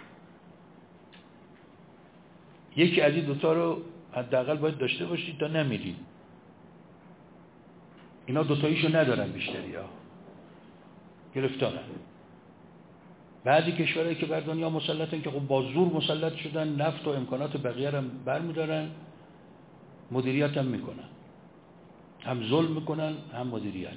یکی از این دوتا رو حداقل باید داشته باشید تا نمیرید. اینا دوتاییشو ندارن، بیشتری ها گرفتارن. بعضی کشورهایی که بر دنیا مسلطن که خب با زور مسلط شدن، نفت و امکانات بقیه رو برمیدارن، مدیریت هم میکنن، هم ظلم میکنن هم مدیریت.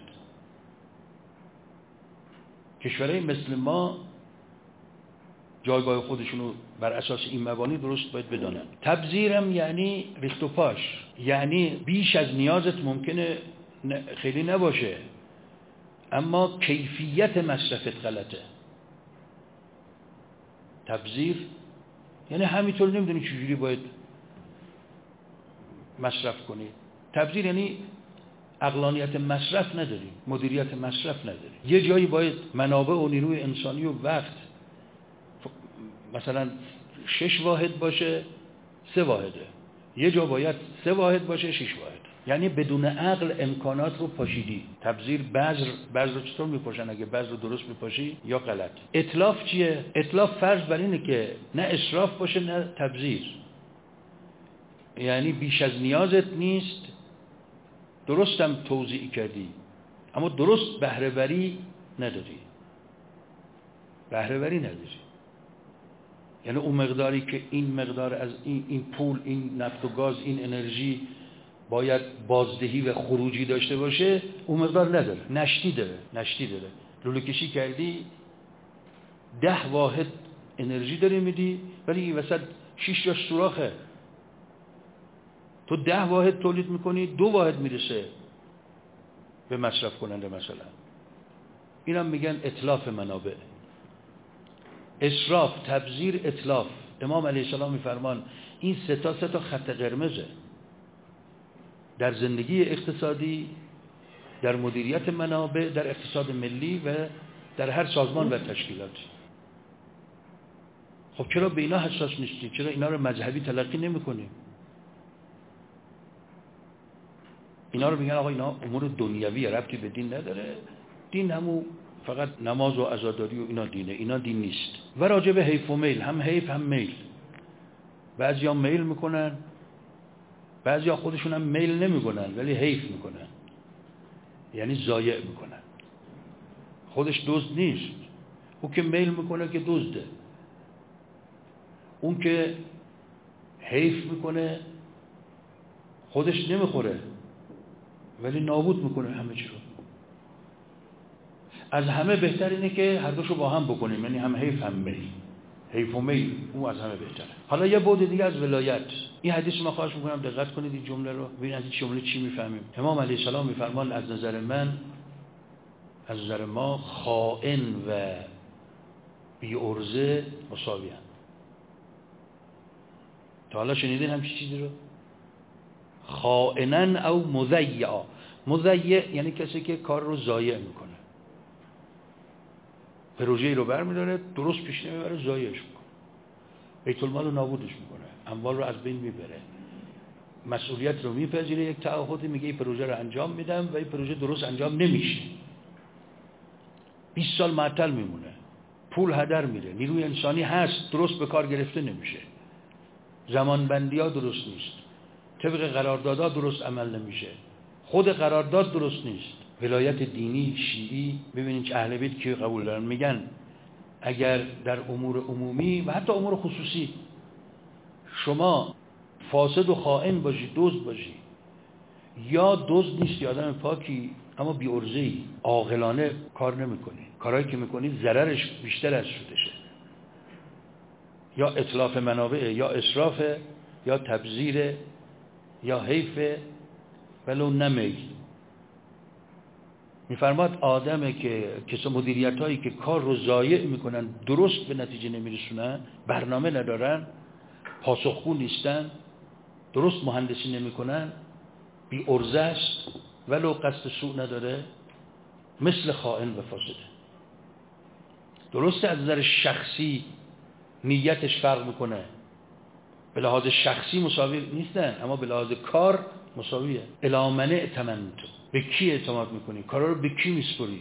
کشورهای مثل ما جایگاه خودشونو بر اساس این مبانی درست باید بدانن. تبذیرم یعنی ریخت و پاش، یعنی بیش از نیازت ممکنه خیلی نباشه اما کیفیت مصرفت غلطه. تبذیر یعنی همینطور نمیدونی چجوری باید مصرف کنی. تبذیر یعنی عقلانیت مصرف نداری، مدیریت مصرف نداری. یه جایی باید منابع و نیروی انسانی و وقت مثلا 6 واحد باشه 3 واحده، یه جا باید 3 واحد باشه 6 واحد. یعنی بدون عقل امکانات رو پاشیدی. تبذیر بذر رو چطور میپاشن؟ اگه بذر رو درست میپاشی یا غلط. اتلاف چیه؟ اتلاف فرض بر اینه که نه اسراف باشه نه تبذیر، یعنی بیش از نیازت نیست، درستم توزیع کردی اما درست بهره وری نداری. بهره وری نداری یعنی اون مقداری که این مقدار از این پول، این نفت و گاز، این انرژی باید بازدهی و خروجی داشته باشه، اون مقدار نداره، نشتی داره. لوله کشی کردی 10 واحد انرژی داری میدی ولی این وسط 6 جاش سوراخه. تو 10 واحد تولید میکنی 2 واحد میرسه به مصرف کننده مثلا. اینم میگن اتلاف منابع. اسراف، تبذیر، اتلاف. امام علیه السلام میفرمان این سه تا خط قرمزه در زندگی اقتصادی، در مدیریت منابع، در اقتصاد ملی و در هر سازمان و تشکیلاتی. خب چرا به اینا حساس نیستی؟ چرا اینا رو مذهبی تلقی نمی‌کنی؟ اینا رو میگن آقا اینا امور دنیویه، ربطی به دین نداره، دین همون فقط نماز و عزاداری و اینا دینه، اینا دین نیست. و راجع به حیف و میل، هم حیف هم میل. بعضیا میل میکنن، بعضیا خودشون هم میل نمیکنن ولی حیف میکنن، یعنی ضایع میکنن. خودش دزد نیست، اون که میل میکنه که دزده. اون که حیف میکنه خودش نمیخوره ولی نابود میکنه همه چی رو. از همه بهتر اینه که هر دوشو با هم بکنیم، یعنی هم حیف هم میل. حیف و میل اون از همه بهتره. حالا یه بعد دیگه از ولایت. این حدیث ما خواهش میکنم دقت کنید این جمله رو، ببین از این جمله چی میفهمیم. امام علیه السلام میفرمان از نظر ما خائن و بی عرضه مساوی هستند. تا حالا شنیدین همچین چیزی رو؟ خائنن او مضیعا. مضیع یعنی کسی که کار رو ضایع میکنه، پروژه‌ای رو برمی‌داره درست پیش نمیبره، ضایعش میکنه، بیت المال رو نابودش میکنه، اموال رو از بین میبره. مسئولیت رو میپذیره، یک تعهدی میگه این پروژه رو انجام میدم و این پروژه درست انجام نمیشه، 20 سال معطل میمونه، پول هدر میره، نیروی انسانی هست درست به کار گرفته نمیشه، زمان بندی ها درست نیست، طبق قراردادها درست عمل نمیشه، خود قرارداد درست نیست. ولایت دینی شیعی ببینید که اهل بیت که قبول دارن، میگن اگر در امور عمومی و حتی امور خصوصی شما فاسد و خائن باشی، دزد باشی، یا دزد نیستی، آدم پاکی اما بی عرضه‌ای، عاقلانه کار نمی‌کنی، کارهایی که می‌کنی ضررش بیشتر از سودشه، یا اتلاف منابع، یا اسراف، یا تبذیر، یا حیف، ولو نمیل. میفرماد آدمه که مدیریت هایی که کار رو ضایع میکنن، درست به نتیجه نمیرسونن، برنامه ندارن، پاسخگو نیستن، درست مهندسی نمیکنن، بی ارزه است ولو قصد سوء نداره، مثل خائن و فاسده. درسته از نظر شخصی نیتش فرق میکنه، به لحاظ شخصی مساوی نیستن، اما به لحاظ کار مساویه. الی من ائتمنت، به کی اعتماد میکنی؟ کارا رو به کی میسپری؟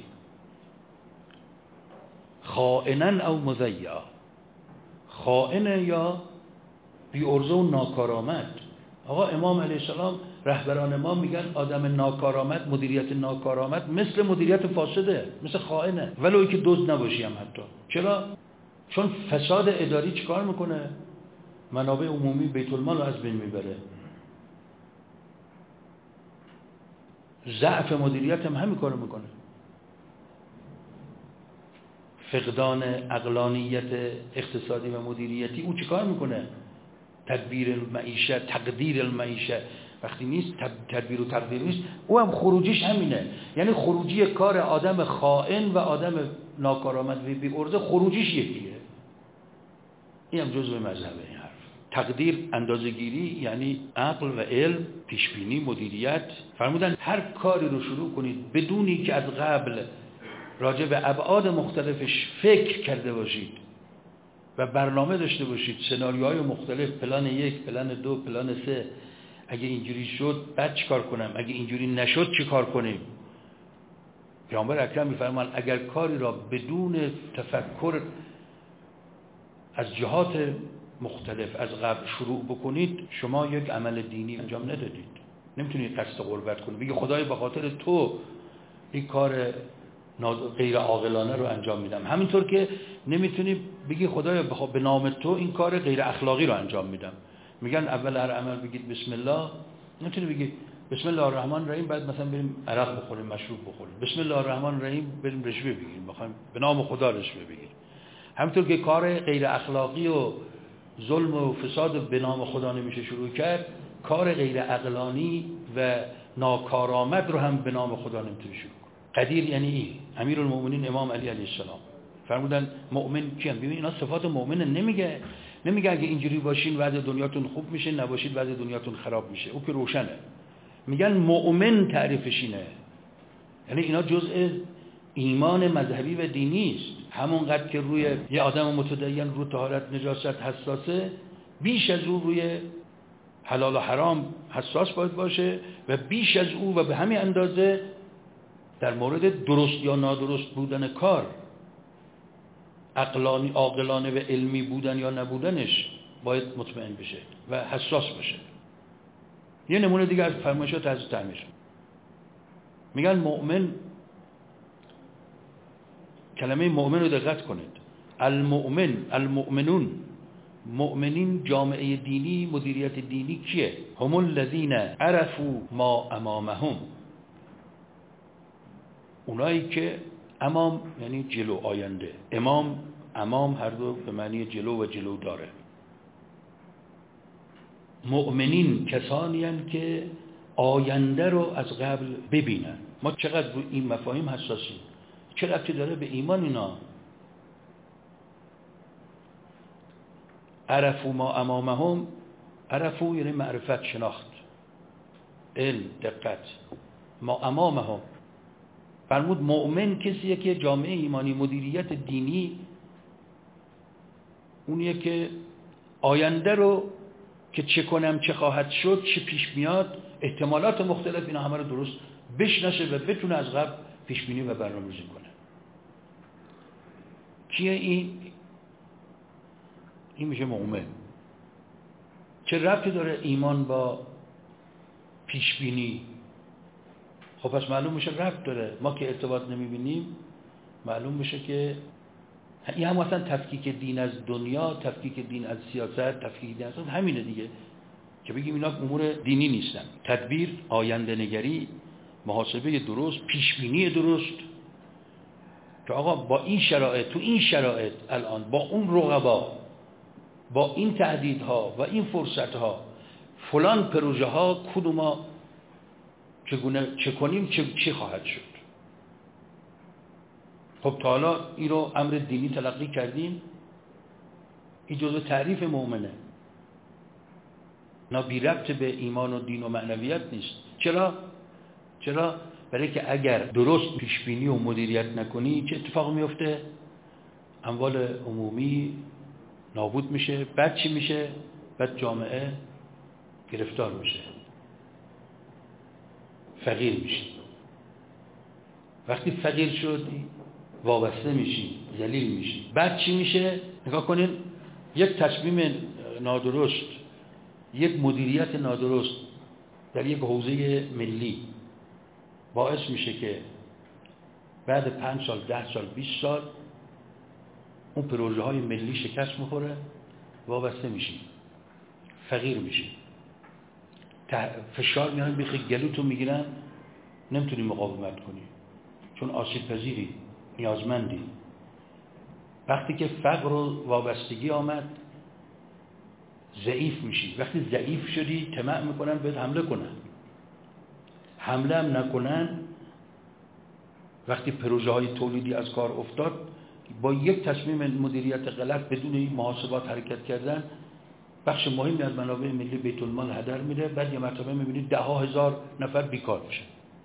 خائنا او مذیعا، خائن یا بی ارزه و ناکارآمد. آقا امام علیه السلام، رهبران ما میگن آدم ناکارآمد، مدیریت ناکارآمد مثل مدیریت فاسده، مثل خائنه، ولو که دزد نباشی هم حتی. چرا؟ چون فساد اداری چیکار میکنه؟ منابع عمومی بیت المال رو از بین میبره. ضعف مدیریت هم همین کارو میکنه. فقدان عقلانیت اقتصادی و مدیریتی او چیکار میکنه؟ تدبیر المعیشه، تقدیر المعیشه. وقتی نیست تدبیر و تقدیر نیست، او هم خروجیش همینه. یعنی خروجی کار آدم خائن و آدم ناکارآمد و بی ارزه خروجیش یکیه. این هم جزء مذهبه این حرف. تقدیر اندازه‌گیری یعنی عقل و علم، پیشبینی، مدیریت. فرمودن هر کاری رو شروع کنید بدونی که از قبل راجع به ابعاد مختلفش فکر کرده باشید و برنامه داشته باشید، سناریوهای مختلف، پلان 1، پلان 2، پلان 3، اگه اینجوری شد بعد چی کار کنم، اگه اینجوری نشد چی کار کنیم. پیامبر اکرم میفرمان اگر کاری را بدون تفکر از جهات مختلف از قبل شروع بکنید، شما یک عمل دینی انجام ندادید. نمیتونید قصد قربت کنید بگی خدای به خاطر تو این کار غیر عاقلانه رو انجام میدم. همینطور که نمیتونی بگی خدایا به نام تو این کار غیر اخلاقی رو انجام میدم. میگن اول هر عمل بگید بسم الله. نمیتونی بگی بسم الله الرحمن الرحیم بعد مثلا بریم عرق بخوریم، مشروب بخوریم. بسم الله الرحمن الرحیم بریم رشوه بگیریم، بخوایم به نام خدا رشوه بگیریم. همینطور که کار غیر اخلاقی و ظلم و فساد به نام خدا نمیشه شروع کرد، کار غیر عقلانی و ناکارآمد رو هم به نام خدا نمیتونی شروع کنی. قدیر یعنی این. امیرالمومنین امام علی علیه السلام فرمودن مؤمن کیه؟ ببین اینا صفات مؤمن نمیگه اگه اینجوری باشین وضع دنیاتون خوب میشه، نباشید وضع دنیاتون خراب میشه. او که روشنه. میگن مؤمن تعریفش اینه. یعنی اینا جزء ایمان مذهبی و دینی است. همونقدر که روی یه آدم متدین رو طهارت نجاست حساسه، بیش از او روی حلال و حرام حساس باید باشه و بیش از او و به همین اندازه در مورد درست یا نادرست بودن کار، عاقلانه و علمی بودن یا نبودنش باید مطمئن بشه و حساس باشه. یه نمونه دیگه از فرمایشات حضرت امیر. میگن مؤمن، کلمه مؤمن رو دقت کنید. المؤمنون، مؤمنین، جامعه دینی، مدیریت دینی کیه؟ هم الذین عرفوا ما امامهم، اونایی که امام یعنی جلو، آینده. امام هر دو به معنی جلو و جلو داره. مؤمنین کسانی هستند که آینده رو از قبل ببینن. ما چقدر رو این مفاهیم حساسیم؟ چه ربطی داره به ایمان اینا؟ عرفوا ما امامهم، عرفوا یعنی معرفت، شناخت، علم، دقت. ما امامهم فرمود مؤمن کسیه که جامعه ایمانی، مدیریت دینی، اونیه که آینده رو که چه کنم، چه خواهد شد، چه پیش میاد، احتمالات مختلف، اینا همه رو درست بشناسه و بتونه از قبل پیش بینی و برنامه‌ریزی کنه. کیه این میشه مؤمن. چه ربطی داره ایمان با پیش بینی؟ خب پس معلوم میشه ربط داره. ما که ارتباط نمیبینیم معلوم میشه که این هم مثلا تفکیک دین از دنیا، تفکیک دین از سیاست، تفکیک دین از همینه دیگه، که بگیم اینا امور دینی نیستن. تدبیر، آینده نگری، محاسبه درست، پیشبینی درست، که آقا با این شرایط، تو این شرایط الان، با اون رقبا، با این تهدیدها و این فرصتها، فلان پروژه ها کدوما چگونه چه کنیم، چه خواهد شد. خب تا حالا این رو امر دینی تلقی کردیم؟ این جزء تعریف مؤمنه، نه بی ربط به ایمان و دین و معنویت نیست. چرا؟ برای که اگر درست پیشبینی و مدیریت نکنی چه اتفاق میفته؟ اموال عمومی نابود میشه. بعد چی میشه؟ بعد جامعه گرفتار میشه، فقیر میشی. وقتی فقیر شدی وابسته میشی، ذلیل میشی. بعد چی میشه؟ نگاه کنین، یک تصمیم نادرست، یک مدیریت نادرست در یک حوزه ملی باعث میشه که بعد 5 سال، 10 سال، 20 سال اون پروژه های ملی شکست میخوره، وابسته میشی، فقیر میشی، فشار میان بیخی گلوتو میگیرن، نمیتونی مقاومت کنی چون آسیب پذیری، نیازمندی. وقتی که فقر و وابستگی آمد ضعیف میشی. وقتی ضعیف شدی طمع میکنن بهت حمله کنن. حمله هم نکنن، وقتی پروژه های تولیدی از کار افتاد با یک تصمیم مدیریت غلط بدون این محاسبات حرکت کردن، بخش مهمی از منابع ملی بیت المال هدر میره. بعد یه مرتبه میبینید 10,000 نفر بیکار میشن،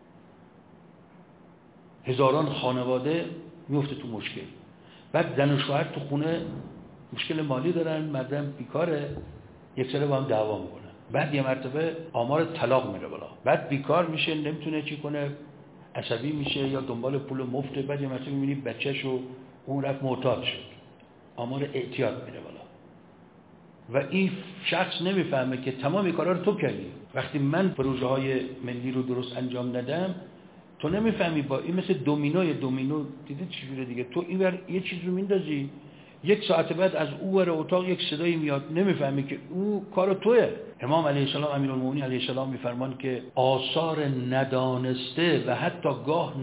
هزاران خانواده میفته تو مشکل. بعد زن و شوهر تو خونه مشکل مالی دارن، مردم بیکاره، یک سره با هم دعوا میکنن. بعد یه مرتبه آمار طلاق میره بالا، بعد بیکار میشه، نمیتونه چی کنه، عصبی میشه یا دنبال پول مفته. بعد یه مرتبه میبینی بچه‌شو اون رفت معتاد شد، آمار اعتیاد میره بالا. و این شخص نمیفهمه که تمام کارا رو تو کردی. وقتی من پروژه های ملی رو درست انجام ندم تو نمیفهمی. با این مثل دومینو دیدید چجوره دیگه. تو اینور یه چیز رو میندازی، یک ساعت بعد از اون ور اتاق یک صدایی میاد، نمیفهمی که او کار توئه. امام علیه السلام، امیرالمومنین علیه السلام میفرمان که آثار ندانسته و حتی گاه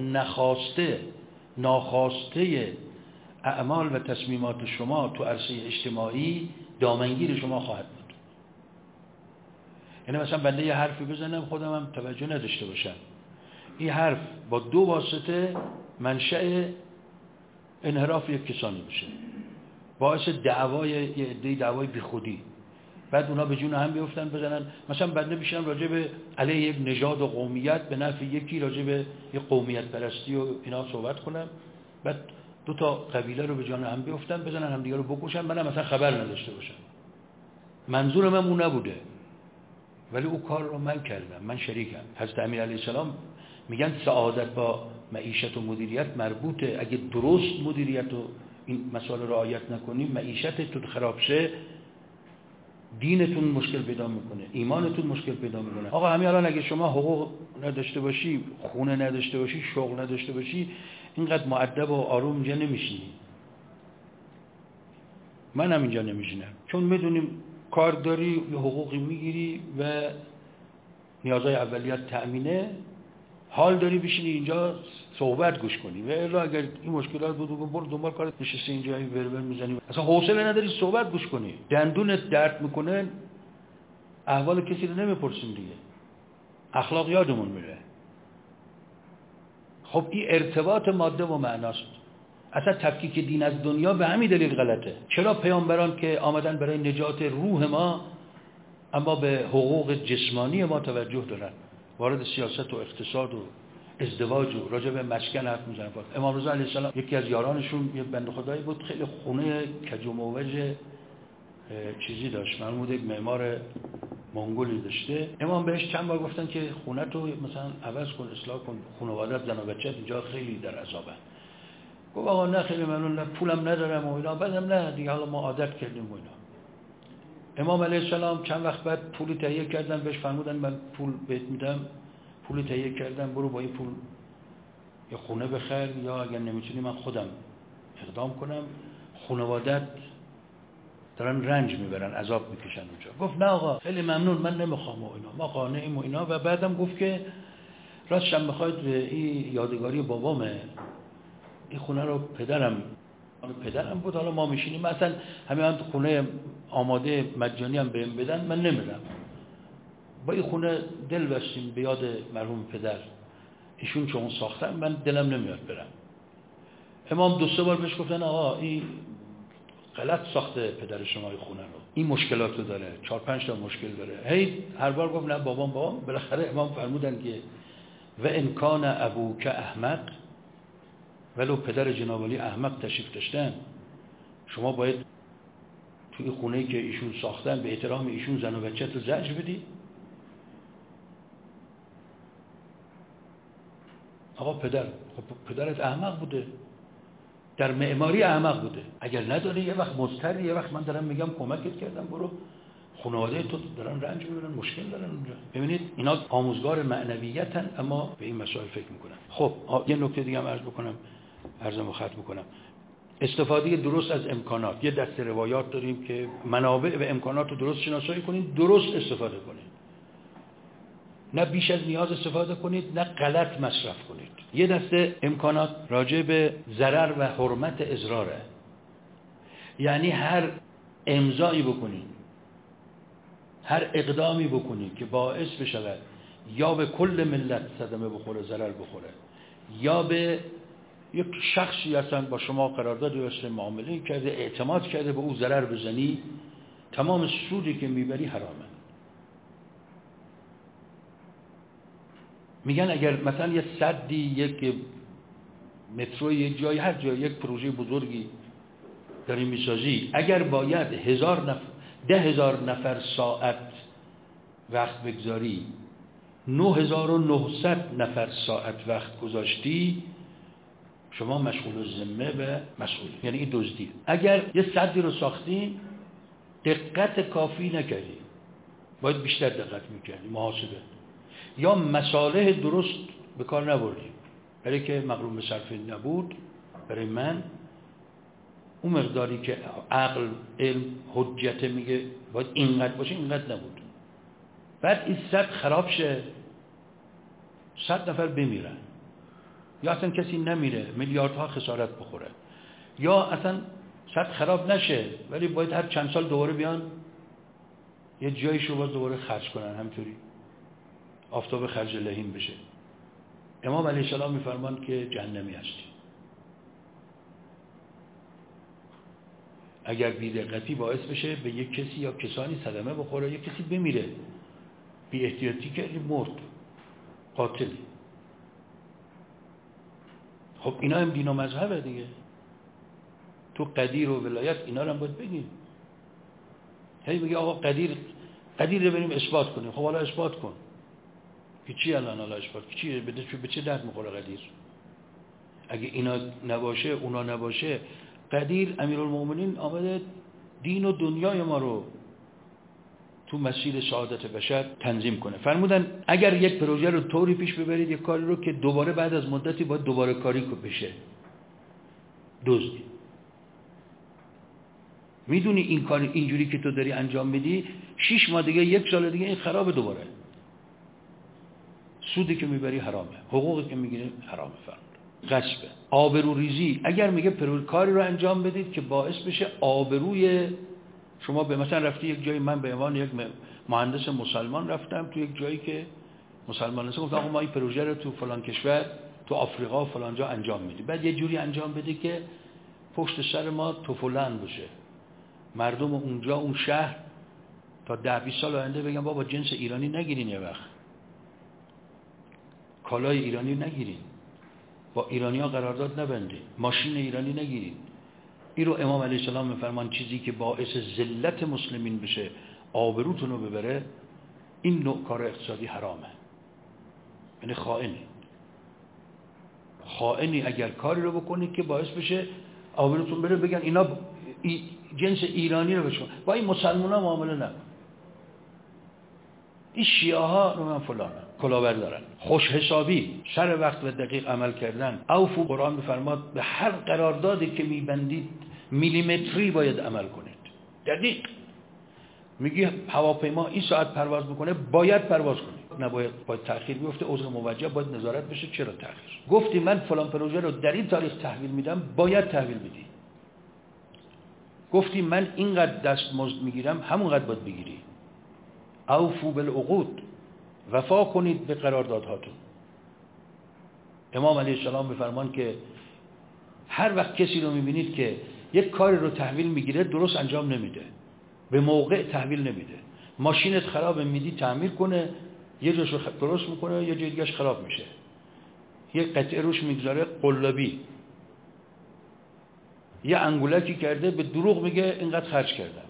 ناخواسته اعمال و تصمیمات شما تو عرصه اجتماعی دامنگیر شما خواهد بود. یعنی مثلا بنده یه حرفی بزنم خودم هم توجه نداشته باشم، این حرف با 2 واسطه منشأ انحراف یک کسانی بشه، باعث دعوای بیخودی. بعد اونا به جون هم بیفتن بزنن. مثلا بنده میشم راجع به علیه یک نژاد و قومیت به نفع یکی، راجع به یک قومیت پرستی و اینا صحبت کنم، بعد 2 تا قبیله رو به جان هم بیفتن بزنن هم دیگه رو بکشن، منم مثلا خبر نداشته باشم. منظورم هم اون نبوده، ولی او کار رو من کردم، من شریکم. حضرت امیر علیه السلام میگن سعادت با معیشت و مدیریت مربوطه. اگه درست مدیریت و این مسائل رعایت نکنیم، معیشتتون خراب شه، دینتون مشکل پیدا میکنه، ایمانتون مشکل پیدا میکنه. آقا همین الان اگه شما حقوق نداشته باشی، خونه نداشته باشی، شغل نداشته باشی، اینقدر مؤدب و آروم اینجا نمیشینی. من هم اینجا نمیشینم، چون میدونیم کار داری، یه حقوقی میگیری و نیازهای اولیت تأمینه، حال داری بشینی اینجا صحبت گوش کنی. و الا اگر این مشکلات بود برو دنبال کارت، نشستی اینجا ورور میزنی، اصلا حوصله نداری صحبت گوش کنی، دندونت درد میکنه، احوال کسی رو نمیپرسیم دیگه، اخلاق یادمون میره. خب این ارتباط ماده و معناست. اصلا تفکیک دین از دنیا به همین دلیل غلطه. چرا پیامبران که آمدن برای نجات روح ما اما به حقوق جسمانی ما توجه دارن، وارد سیاست و اقتصاد و ازدواج و راجع به مسکن حرف میزنن. امام رضا علیه السلام یکی از یارانشون یه بنده خدایی بود، خیلی خونه کج و موج چیزی داشت، معلومه یک معمار منگولی داشته. امام بهش چند بار گفتن که خونه تو مثلا عوض کن، اصلاح کن، خانواده‌ات زن و بچه‌ت اینجا خیلی در عذابن. گفت آقا نه خیلی ممنون، نه پولم ندارم و اینا، بعدم نه دیگه، حالا ما عادت کردیم و اینا. امام علیه السلام چند وقت بعد پول تهیه کردن، بهش فرمودن من پول بهت میدم، پول تهیه کردن، برو با این پول یه خونه بخر، یا اگر نمیتونی من خودم اقدام کنم، خانواده‌ات دارن رنج میبرن، عذاب میکشن اونجا. گفت نه آقا خیلی ممنون، من نمیخوام و اینا، ما قانعیم و اینا. و بعدم گفت که راستشم بخواید این یادگاری بابامه، این خونه رو پدرم بود، حالا ما میشینیم، مثلا همین خونه آماده مجانی هم بهم بدن من نمیرم، با این خونه دل بستیم به یاد مرحوم پدر، ایشون چون ساختن، من دلم نمیاد برم. امام 2-3 بار بهش گفتن آقا این غلط ساخته پدر شما این خونه رو، این مشکلات رو داره، 4-5 تا مشکل داره. هی هر بار گفت نه بابام. بالاخره امام فرمودن که و ان کان ابوک احمق، ولو پدر جناب علی احمق تشریف داشتن، شما باید توی خونه‌ای که ایشون ساختن به احترام ایشون زن و بچه‌ت رو زجر بدی. آقا پدرت احمق بوده، در معماری احمق بوده. اگر نداری یه وقت مضطری، یه وقت من دارم میگم کمکت کردم، برو خانواده تو دارن رنج میبرن، مشکل دارن اونجا. ببینید اینا آموزگار معنویتن، اما به این مسائل فکر میکنن. خب یه نکته دیگه هم عرضم ختم میکنم. استفاده درست از امکانات. یه دسته روایات داریم که منابع و امکانات رو درست شناسایی کنید، درست استفاده کنید. نه بیش از نیاز استفاده کنید، نه غلط مصرف کنید. یه دسته امکانات راجع به ضرر و حرمت اضراره. یعنی هر امضایی بکنید، هر اقدامی بکنید که باعث بشود یا به کل ملت صدمه بخوره، ضرر بخوره، یا به یک شخصی اصلا با شما قراردادی واسه معامله کرده، اعتماد کرده به او ضرر بزنی، تمام سودی که میبری حرامه. میگن اگر مثلا یه سدی، یک مترو، یک جای، هر جای یک پروژه بزرگی داری میسازی، اگر باید 10,000 نفر ساعت وقت بگذاری، 9,900 نفر ساعت وقت گذاشتی، شما مشغول الذمه و مسئول، یعنی این دزدی. اگر یه سدی رو ساختی دقت کافی نکردی، باید بیشتر دقت میکردی، محاسبه، یا مصالح درست به کار نبردی، برای که مقرون به صرفه نبود. برای من اون مقداری که عقل، علم، حجت میگه باید اینقدر باشه، اینقدر نبود. بعد این سد خراب شه، 100 نفر بمیرن، یا اصلا کسی نمیره، میلیاردها خسارت بخوره، یا اصلا سد خراب نشه ولی باید هر چند سال دوباره بیان یه جایشو باز دوباره خرج کنن، همطوری آفتاب خرج لحیم بشه. امام علیه السلام میفرمان که جهنمی هستی. اگر بی‌دقتی باعث بشه به یک کسی یا کسانی صدمه بخوره، یک کسی بمیره، بی احتیاطی کردی مرد، قاتلی. خب اینا هم دین و مذهبه دیگه. تو قدیر و ولایت اینا رو هم باید بگیم. هی میگه آقا قدیر رو بریم اثبات کنیم. خب حالا اثبات کن که چی الان حالا اثبات که چی به چه درد میخوره قدیر؟ اگه اینا نباشه، اونا نباشه، قدیر امیرالمومنین آمده دین و دنیای ما رو تو مسیر سعادت بشر تنظیم کنه. فرمودن اگر یک پروژه رو طوری پیش ببرید، یک کاری رو که دوباره بعد از مدتی باید دوباره کاری بشه، دزدی. میدونی این کار اینجوری که تو داری انجام میدی 6 ماه دیگه، 1 سال دیگه این خرابه دوباره. سودی که میبری حرامه، حقوقی که میگیری حرامه. غصبه. آبروریزی. اگر میگه کاری رو انجام بدید که باعث بشه آبروی شما، به مثلا رفتی یک جایی، من به عنوان یک مهندس مسلمان رفتم تو یک جایی که مسلمان هست، گفتم آقا ما این پروژه رو تو فلان کشور، تو آفریقا و فلان جا انجام میدیم، بعد یه جوری انجام بده که پشت سر ما توفلن باشه، مردم اونجا، اون شهر تا 10-20 سال آینده بگن بابا جنس ایرانی نگیرین، یه وقت کالای ایرانی نگیرین، با ایرانی‌ها قرارداد نبندین، ماشین ایرانی نگیرین. این رو امام علیه السلام میفرمان چیزی که باعث ذلت مسلمین بشه، آبروتون رو ببره، این نوع کار اقتصادی حرامه. یعنی خائنی اگر کاری رو بکنید که باعث بشه آبروتون بره، بگن اینا جنس ایرانی رو بشون، با این مسلمان‌ها معامله نکن، این شیعه ها رو من فلان کلاهبر دارن. خوش حسابی، سر وقت و دقیق عمل کردن. اوفو، قرآن میفرماد به هر قراردادی که میبندید میلیمتری باید عمل کنید، دقیق. میگی هواپیما این ساعت پرواز میکنه، باید پرواز کنید، نباید، باید تأخیر بیفته، عذر موجه باید نظارت بشه. چرا تأخیر؟ گفتی من فلان پروژه رو در این تاریخ تحویل میدم، باید تحویل بدی. گفتی من اینقدر دستمزد میگیرم، همونقدر باید بگیری. اوفو بالعقود، وفا کنید به قراردادهاتون. امام علیه السلام میفرمان که هر وقت کسی رو میبینید که یک کاری رو تحویل میگیره درست انجام نمیده، به موقع تحویل نمیده. ماشینت خراب میدی تعمیر کنه، یه جاشو درست میکنه، یه جای دیگه‌اش خراب میشه. یه قطعه روش میگذاره قلابی، یه انگولکی کرده به دروغ میگه اینقدر خرج کردم.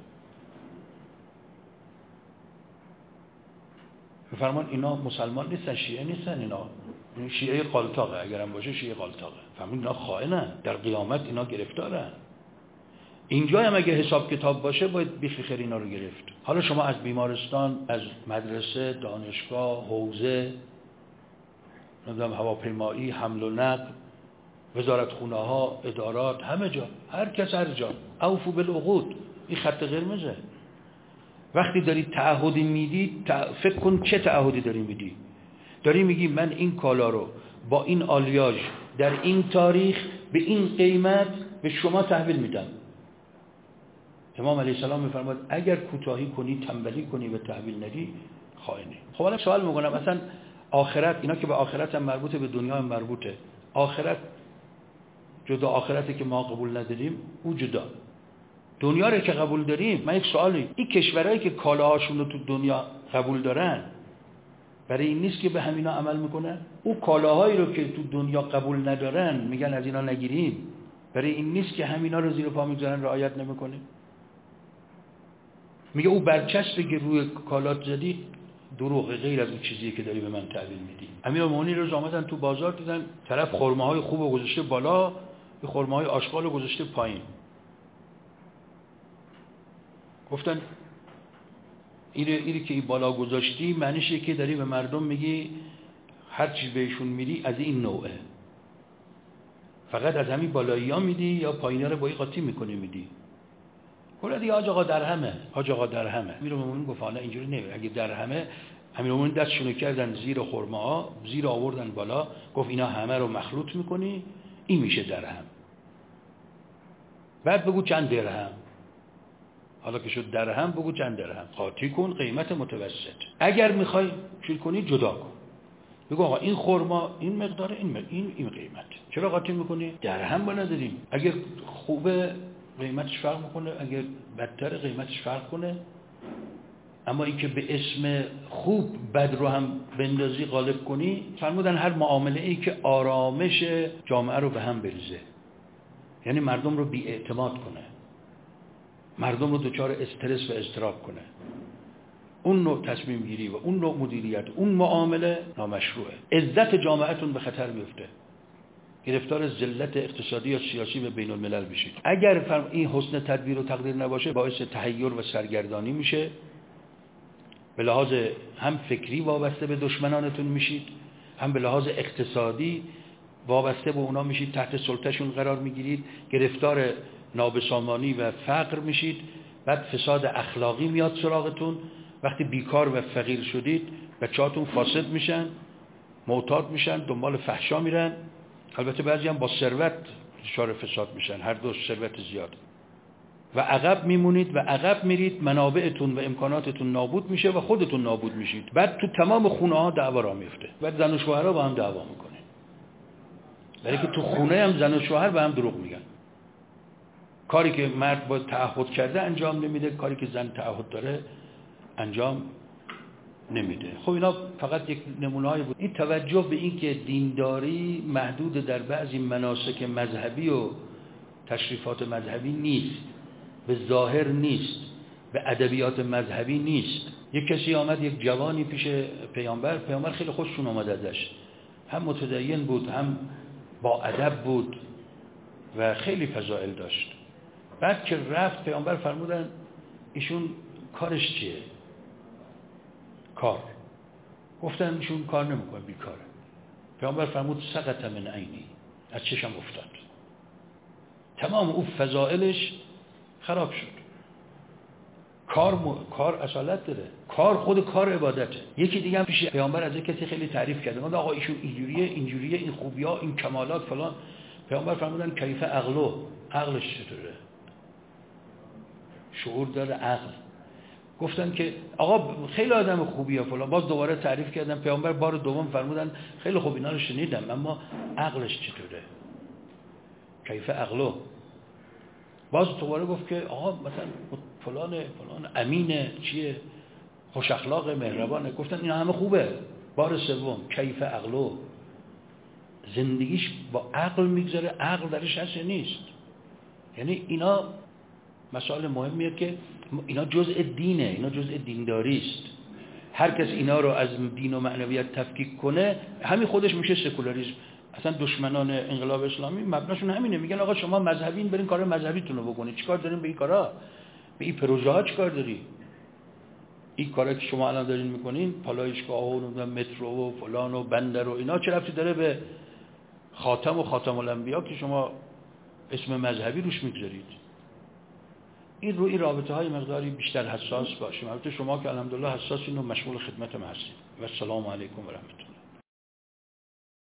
بفرمان اینا مسلمان نیستن، شیعه نیستن، اینا شیعه قالتاقه، اگرم باشه شیعه قالتاقه. فهمید اینا خائنن، در قیامت اینا گرفتارن. اینجا هم اگه حساب کتاب باشه باید بیخی خیر اینا رو گرفت. حالا شما از بیمارستان، از مدرسه، دانشگاه، حوزه، نمیدونم هواپیمایی، حمل و نقل، وزارتخونه ها، ادارات، همه جا، هر کس هر جا، اوفو بالعقود، این خط قرمزه. وقتی داری تعهدی میدی فکر کن چه تعهدی داری میدی. داری میگی من این کالا رو با این آلیاژ در این تاریخ به این قیمت به شما تحویل میدم. امام علیه السلام میفرماد اگر کوتاهی کنی، تنبلی کنی و تحویل ندی، خائنی. خب حالا سوال میکنم، مثلا آخرت، اینا که به آخرت هم مربوطه، به دنیا هم مربوطه. آخرت جدا، آخرتی که ما قبول نداریم او جدا. دنیا رو که قبول داریم، من یک سوالی، این کشورهایی که کالاهاشون رو تو دنیا قبول دارن، برای این نیست که به همینا عمل میکنن؟ او کالاهایی رو که تو دنیا قبول ندارن میگن از اینا نگیریم، برای این نیست که همینا رو زیر پا میذارن، رعایت نمیکنه؟ میگه او برچسبی که روی کالات زدی دروغه، غیر از اون چیزی که داری به من تحویل میدی. امیرالمومنین روز آمدن تو بازار، دیدن طرف خرماهای خوبو گذاشته بالا، به خرماهای آشغالو گذاشته پایین. گفتن اینی که این بالا گذاشتی معنیشه که داری به مردم میگی هر چی بهشون میدی از این نوعه، فقط از همین بالایی‌ها میدی یا پایین‌ها رو با این قاطی میکنی میدی. گفت دیگه حاج آقا درهمه، حاج آقا درهمه. امیرالمومنین گفت حالا اینجوری نمیشه، اگه درهمه. امیرالمومنین دستشونو کردن زیر خرماها، زیر آوردن بالا، گفت اینا همه رو مخلوط میکنی، این میشه درهم. بعد بگو چند درهم. حالا که شد درهم بگو چند درهم، قاطی کن قیمت متوسط. اگر میخوای چیز کنی جدا کن، بگو آقا این خرما این مقدار، این قیمت. چرا قاطی میکنی؟ درهم با نداریم. اگر خوبه قیمتش فرق میکنه، اگر بدتر قیمتش فرق کنه. اما این که به اسم خوب بد رو هم بندازی غالب کنی، فرمودن هر معامله ای که آرامش جامعه رو به هم بریزه، یعنی مردم رو بی اعتماد کنه، مردم رو دچار استرس و اضطراب کنه، اون نوع تصمیم گیری و اون نوع مدیریت، اون معامله نامشروعه. عزت جامعهتون به خطر میفته، گرفتار ذلت اقتصادی یا سیاسی به بین الملل بشید. اگر این حسن تدبیر و تقدیر نباشه، باعث تحیر و سرگردانی میشه، به لحاظ هم فکری وابسته به دشمنانتون میشید، هم به لحاظ اقتصادی وابسته به اونا میشید، تحت سلطهشون قرار میگیرید، گرفتار نابسامانی و فقر میشید. بعد فساد اخلاقی میاد سراغتون. وقتی بیکار و فقیر شدید، بچه‌هاتون فاسد میشن، معتاد میشن، دنبال فحشا میرن. البته بعضی هم با ثروت دچار فساد میشن، هر دو ثروت زیاد، و عقب میمونید و عقب میرید، منابعتون و امکاناتتون نابود میشه و خودتون نابود میشید. بعد تو تمام خونه ها دعوا راه میفته، بعد زن و شوهرها با هم دعوا میکنه، برای که تو خونه هم زن و شوهر به هم دروغ میگن. کاری که مرد با تعهد کرده انجام نمیده، کاری که زن تعهد داره انجام نمیده. خب اینا فقط یک نمونه‌ای بود. این توجه به این که دینداری محدود در بعضی مناسک مذهبی و تشریفات مذهبی نیست، به ظاهر نیست، به ادبیات مذهبی نیست. یک کسی آمد، یک جوانی پیش پیامبر خیلی خوششون آمد ازش، هم متدین بود، هم با ادب بود و خیلی فضائل داشت. بعد که رفت، پیامبر فرمودن ایشون کارش چیه؟ کار. گفتن ایشون کار نمیکنه، بیکاره. پیامبر فرمود سقط من عینی، از چشم افتاد. تمام اون فضائلش خراب شد. کار اصالت داره، کار خود کار عبادته. یکی دیگه هم پیش پیامبر از کسی خیلی تعریف کرده، گفت آقا ایشون اینجوریه، این خوبی‌ها، این کمالات فلان. پیامبر فرمودن کیف عقلش چطوره؟ شعور داره عقل؟ گفتن که آقا خیلی آدم خوبیه فلان. باز دوباره تعریف کردن. پیامبر بار دوم فرمودن خیلی خوب اینا رو شنیدم، اما عقلش چطوره؟ کیف عقله. باز دوباره گفت که آقا مثلا فلان امینه، چیه، خوش اخلاق، مهربانه. گفتن اینا همه خوبه. بار سوم کیف عقله، زندگیش با عقل میگذره، عقل درش هست یا نیست. یعنی اینا مسائل مهمیه که اینا جزء دینه، اینا جزء دینداری است. هر کس اینا رو از دین و معنویت تفکیک کنه، همین خودش میشه سکولاریسم. اصلا دشمنان انقلاب اسلامی مبناشون همینه، میگن آقا شما مذهبین برین کار مذهبیتون رو بکنید. چیکار دارین به این کارا؟ به این پروژه ها چیکار داری؟ این کارا که شما الان دارین میکنین، پالایشگاه و مترو و فلان و بندر و اینا، چه ربطی داره به خاتم و خاتم الانبیا که شما اسم مذهبی روش میگذارید؟ این روی رابطه های مقداری بیشتر حساس باشیم. البته شما که الحمدلله حساسین و مشغول خدمت ما هستید. و السلام علیکم و رحمت الله.